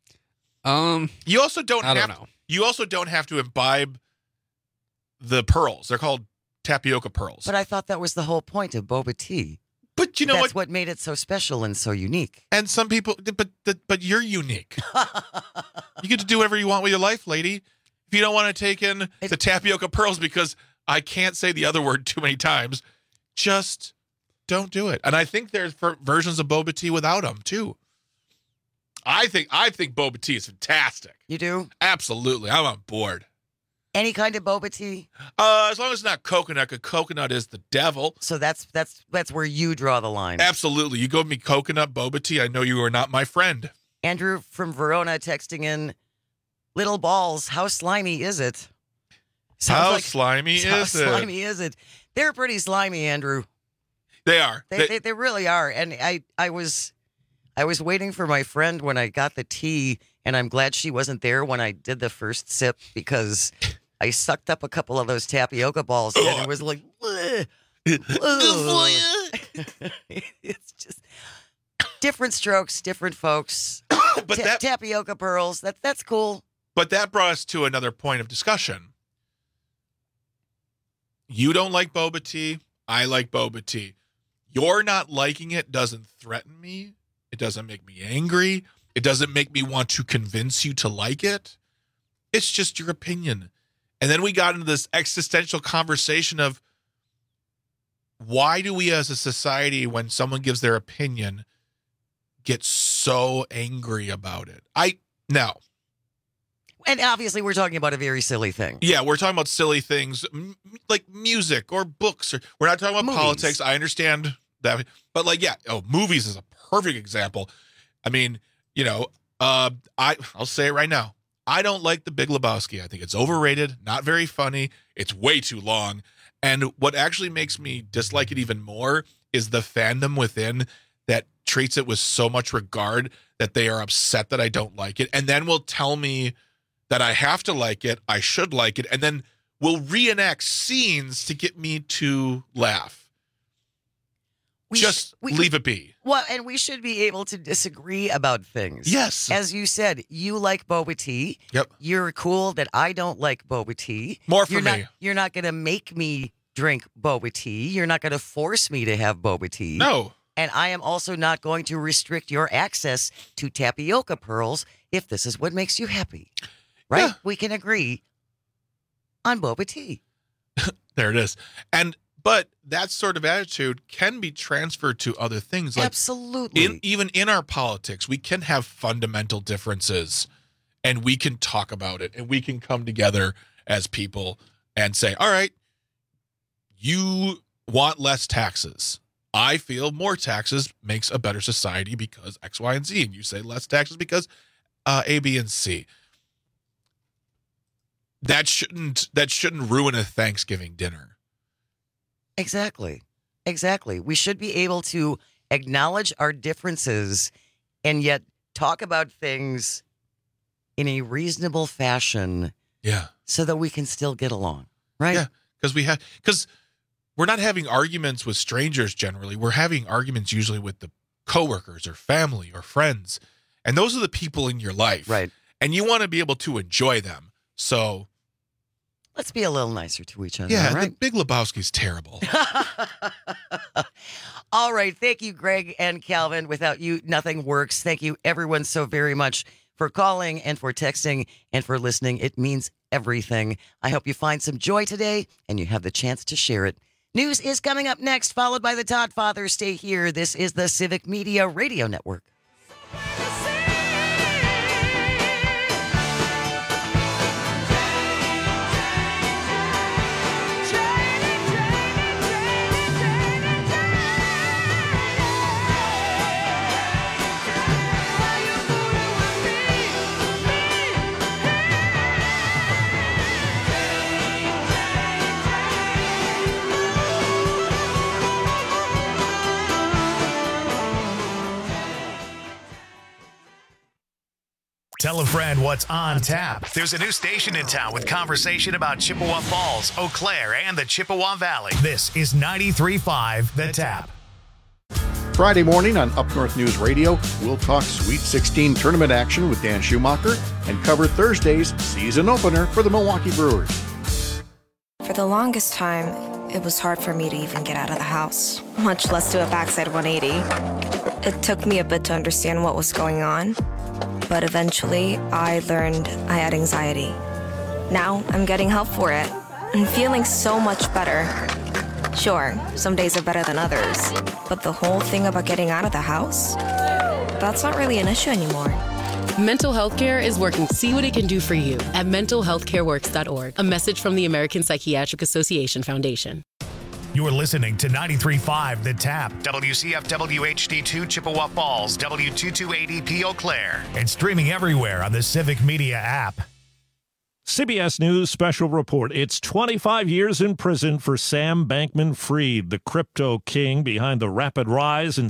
Um, You also don't I have don't know. you also don't have to imbibe the pearls. They're called tapioca pearls. But I thought that was the whole point of boba tea. But you know That's what? what made it so special and so unique. And some people, but but, but you're unique. You get to do whatever you want with your life, lady. If you don't want to take in the tapioca pearls, because I can't say the other word too many times, just don't do it. And I think there's versions of boba tea without them too. I think I think boba tea is fantastic. You do? Absolutely. I'm on board. Any kind of boba tea? Uh, as long as it's not coconut, because coconut is the devil. So that's that's that's where you draw the line. Absolutely. You go with me coconut boba tea, I know you are not my friend. Andrew from Verona texting in, little balls, how slimy is it? Sounds how like, slimy how is it? How slimy is it? They're pretty slimy, Andrew. They are. They, they, they, they really are. And I, I was I was waiting for my friend when I got the tea, and I'm glad she wasn't there when I did the first sip, because I sucked up a couple of those tapioca balls and it was like, it's just different strokes, different folks. but Ta- that tapioca pearls, that that's cool. But that brought us to another point of discussion. You don't like boba tea. I like boba tea. Your not liking it doesn't threaten me. It doesn't make me angry. It doesn't make me want to convince you to like it. It's just your opinion. And then we got into this existential conversation of, why do we as a society, when someone gives their opinion, get so angry about it? I, no. And obviously we're talking about a very silly thing. Yeah, we're talking about silly things m- like music or books. Or we're not talking about Movies. politics. I understand that. But like, yeah, oh, movies is a perfect example. I mean, you know, uh, I, I'll say it right now. I don't like The Big Lebowski. I think it's overrated, not very funny. It's way too long. And what actually makes me dislike it even more is the fandom within that treats it with so much regard that they are upset that I don't like it, and then will tell me that I have to like it, I should like it, and then will reenact scenes to get me to laugh. We Just sh- we, leave it be. Well, and we should be able to disagree about things. Yes. As you said, you like boba tea. Yep. You're cool that I don't like boba tea. More for you're me. Not, you're not going to make me drink boba tea. You're not going to force me to have boba tea. No. And I am also not going to restrict your access to tapioca pearls if this is what makes you happy. Right? Yeah. We can agree on boba tea. There it is. And but that sort of attitude can be transferred to other things. Like Absolutely. In, even in our politics, we can have fundamental differences, and we can talk about it, and we can come together as people and say, all right, you want less taxes. I feel more taxes makes a better society because X, Y, and Z. And you say less taxes because uh, A, B, and C. That shouldn't that shouldn't ruin a Thanksgiving dinner. Exactly. Exactly. We should be able to acknowledge our differences and yet talk about things in a reasonable fashion. Yeah. So that we can still get along. Right? Yeah. Because we have because we're not having arguments with strangers generally. We're having arguments usually with the coworkers or family or friends. And those are the people in your life. Right. And you want to be able to enjoy them. So let's be a little nicer to each other. Yeah, all right? the Big Lebowski's terrible. All right. Thank you, Greg and Calvin. Without you, nothing works. Thank you, everyone, so very much for calling and for texting and for listening. It means everything. I hope you find some joy today and you have the chance to share it. News is coming up next, followed by the Todd Father. Stay here. This is the Civic Media Radio Network. Tell a friend what's on tap. There's a new station in town with conversation about Chippewa Falls, Eau Claire, and the Chippewa Valley. This is ninety-three point five The Tap. Friday morning on Up North News Radio, we'll talk Sweet sixteen tournament action with Dan Schumacher and cover Thursday's season opener for the Milwaukee Brewers. For the longest time, it was hard for me to even get out of the house, much less do a backside one eighty. It took me a bit to understand what was going on, but eventually I learned I had anxiety. Now I'm getting help for it and feeling so much better. Sure, some days are better than others, but the whole thing about getting out of the house? That's not really an issue anymore. Mental health care is working. See what it can do for you at mental health care works dot org. A message from the American Psychiatric Association Foundation. You're listening to ninety-three point five The Tap, W C F W H D two Chippewa Falls, W two two eight E P Eau Claire, and streaming everywhere on the Civic Media app. C B S News special report. It's twenty-five years in prison for Sam Bankman-Fried, the crypto king behind the rapid rise in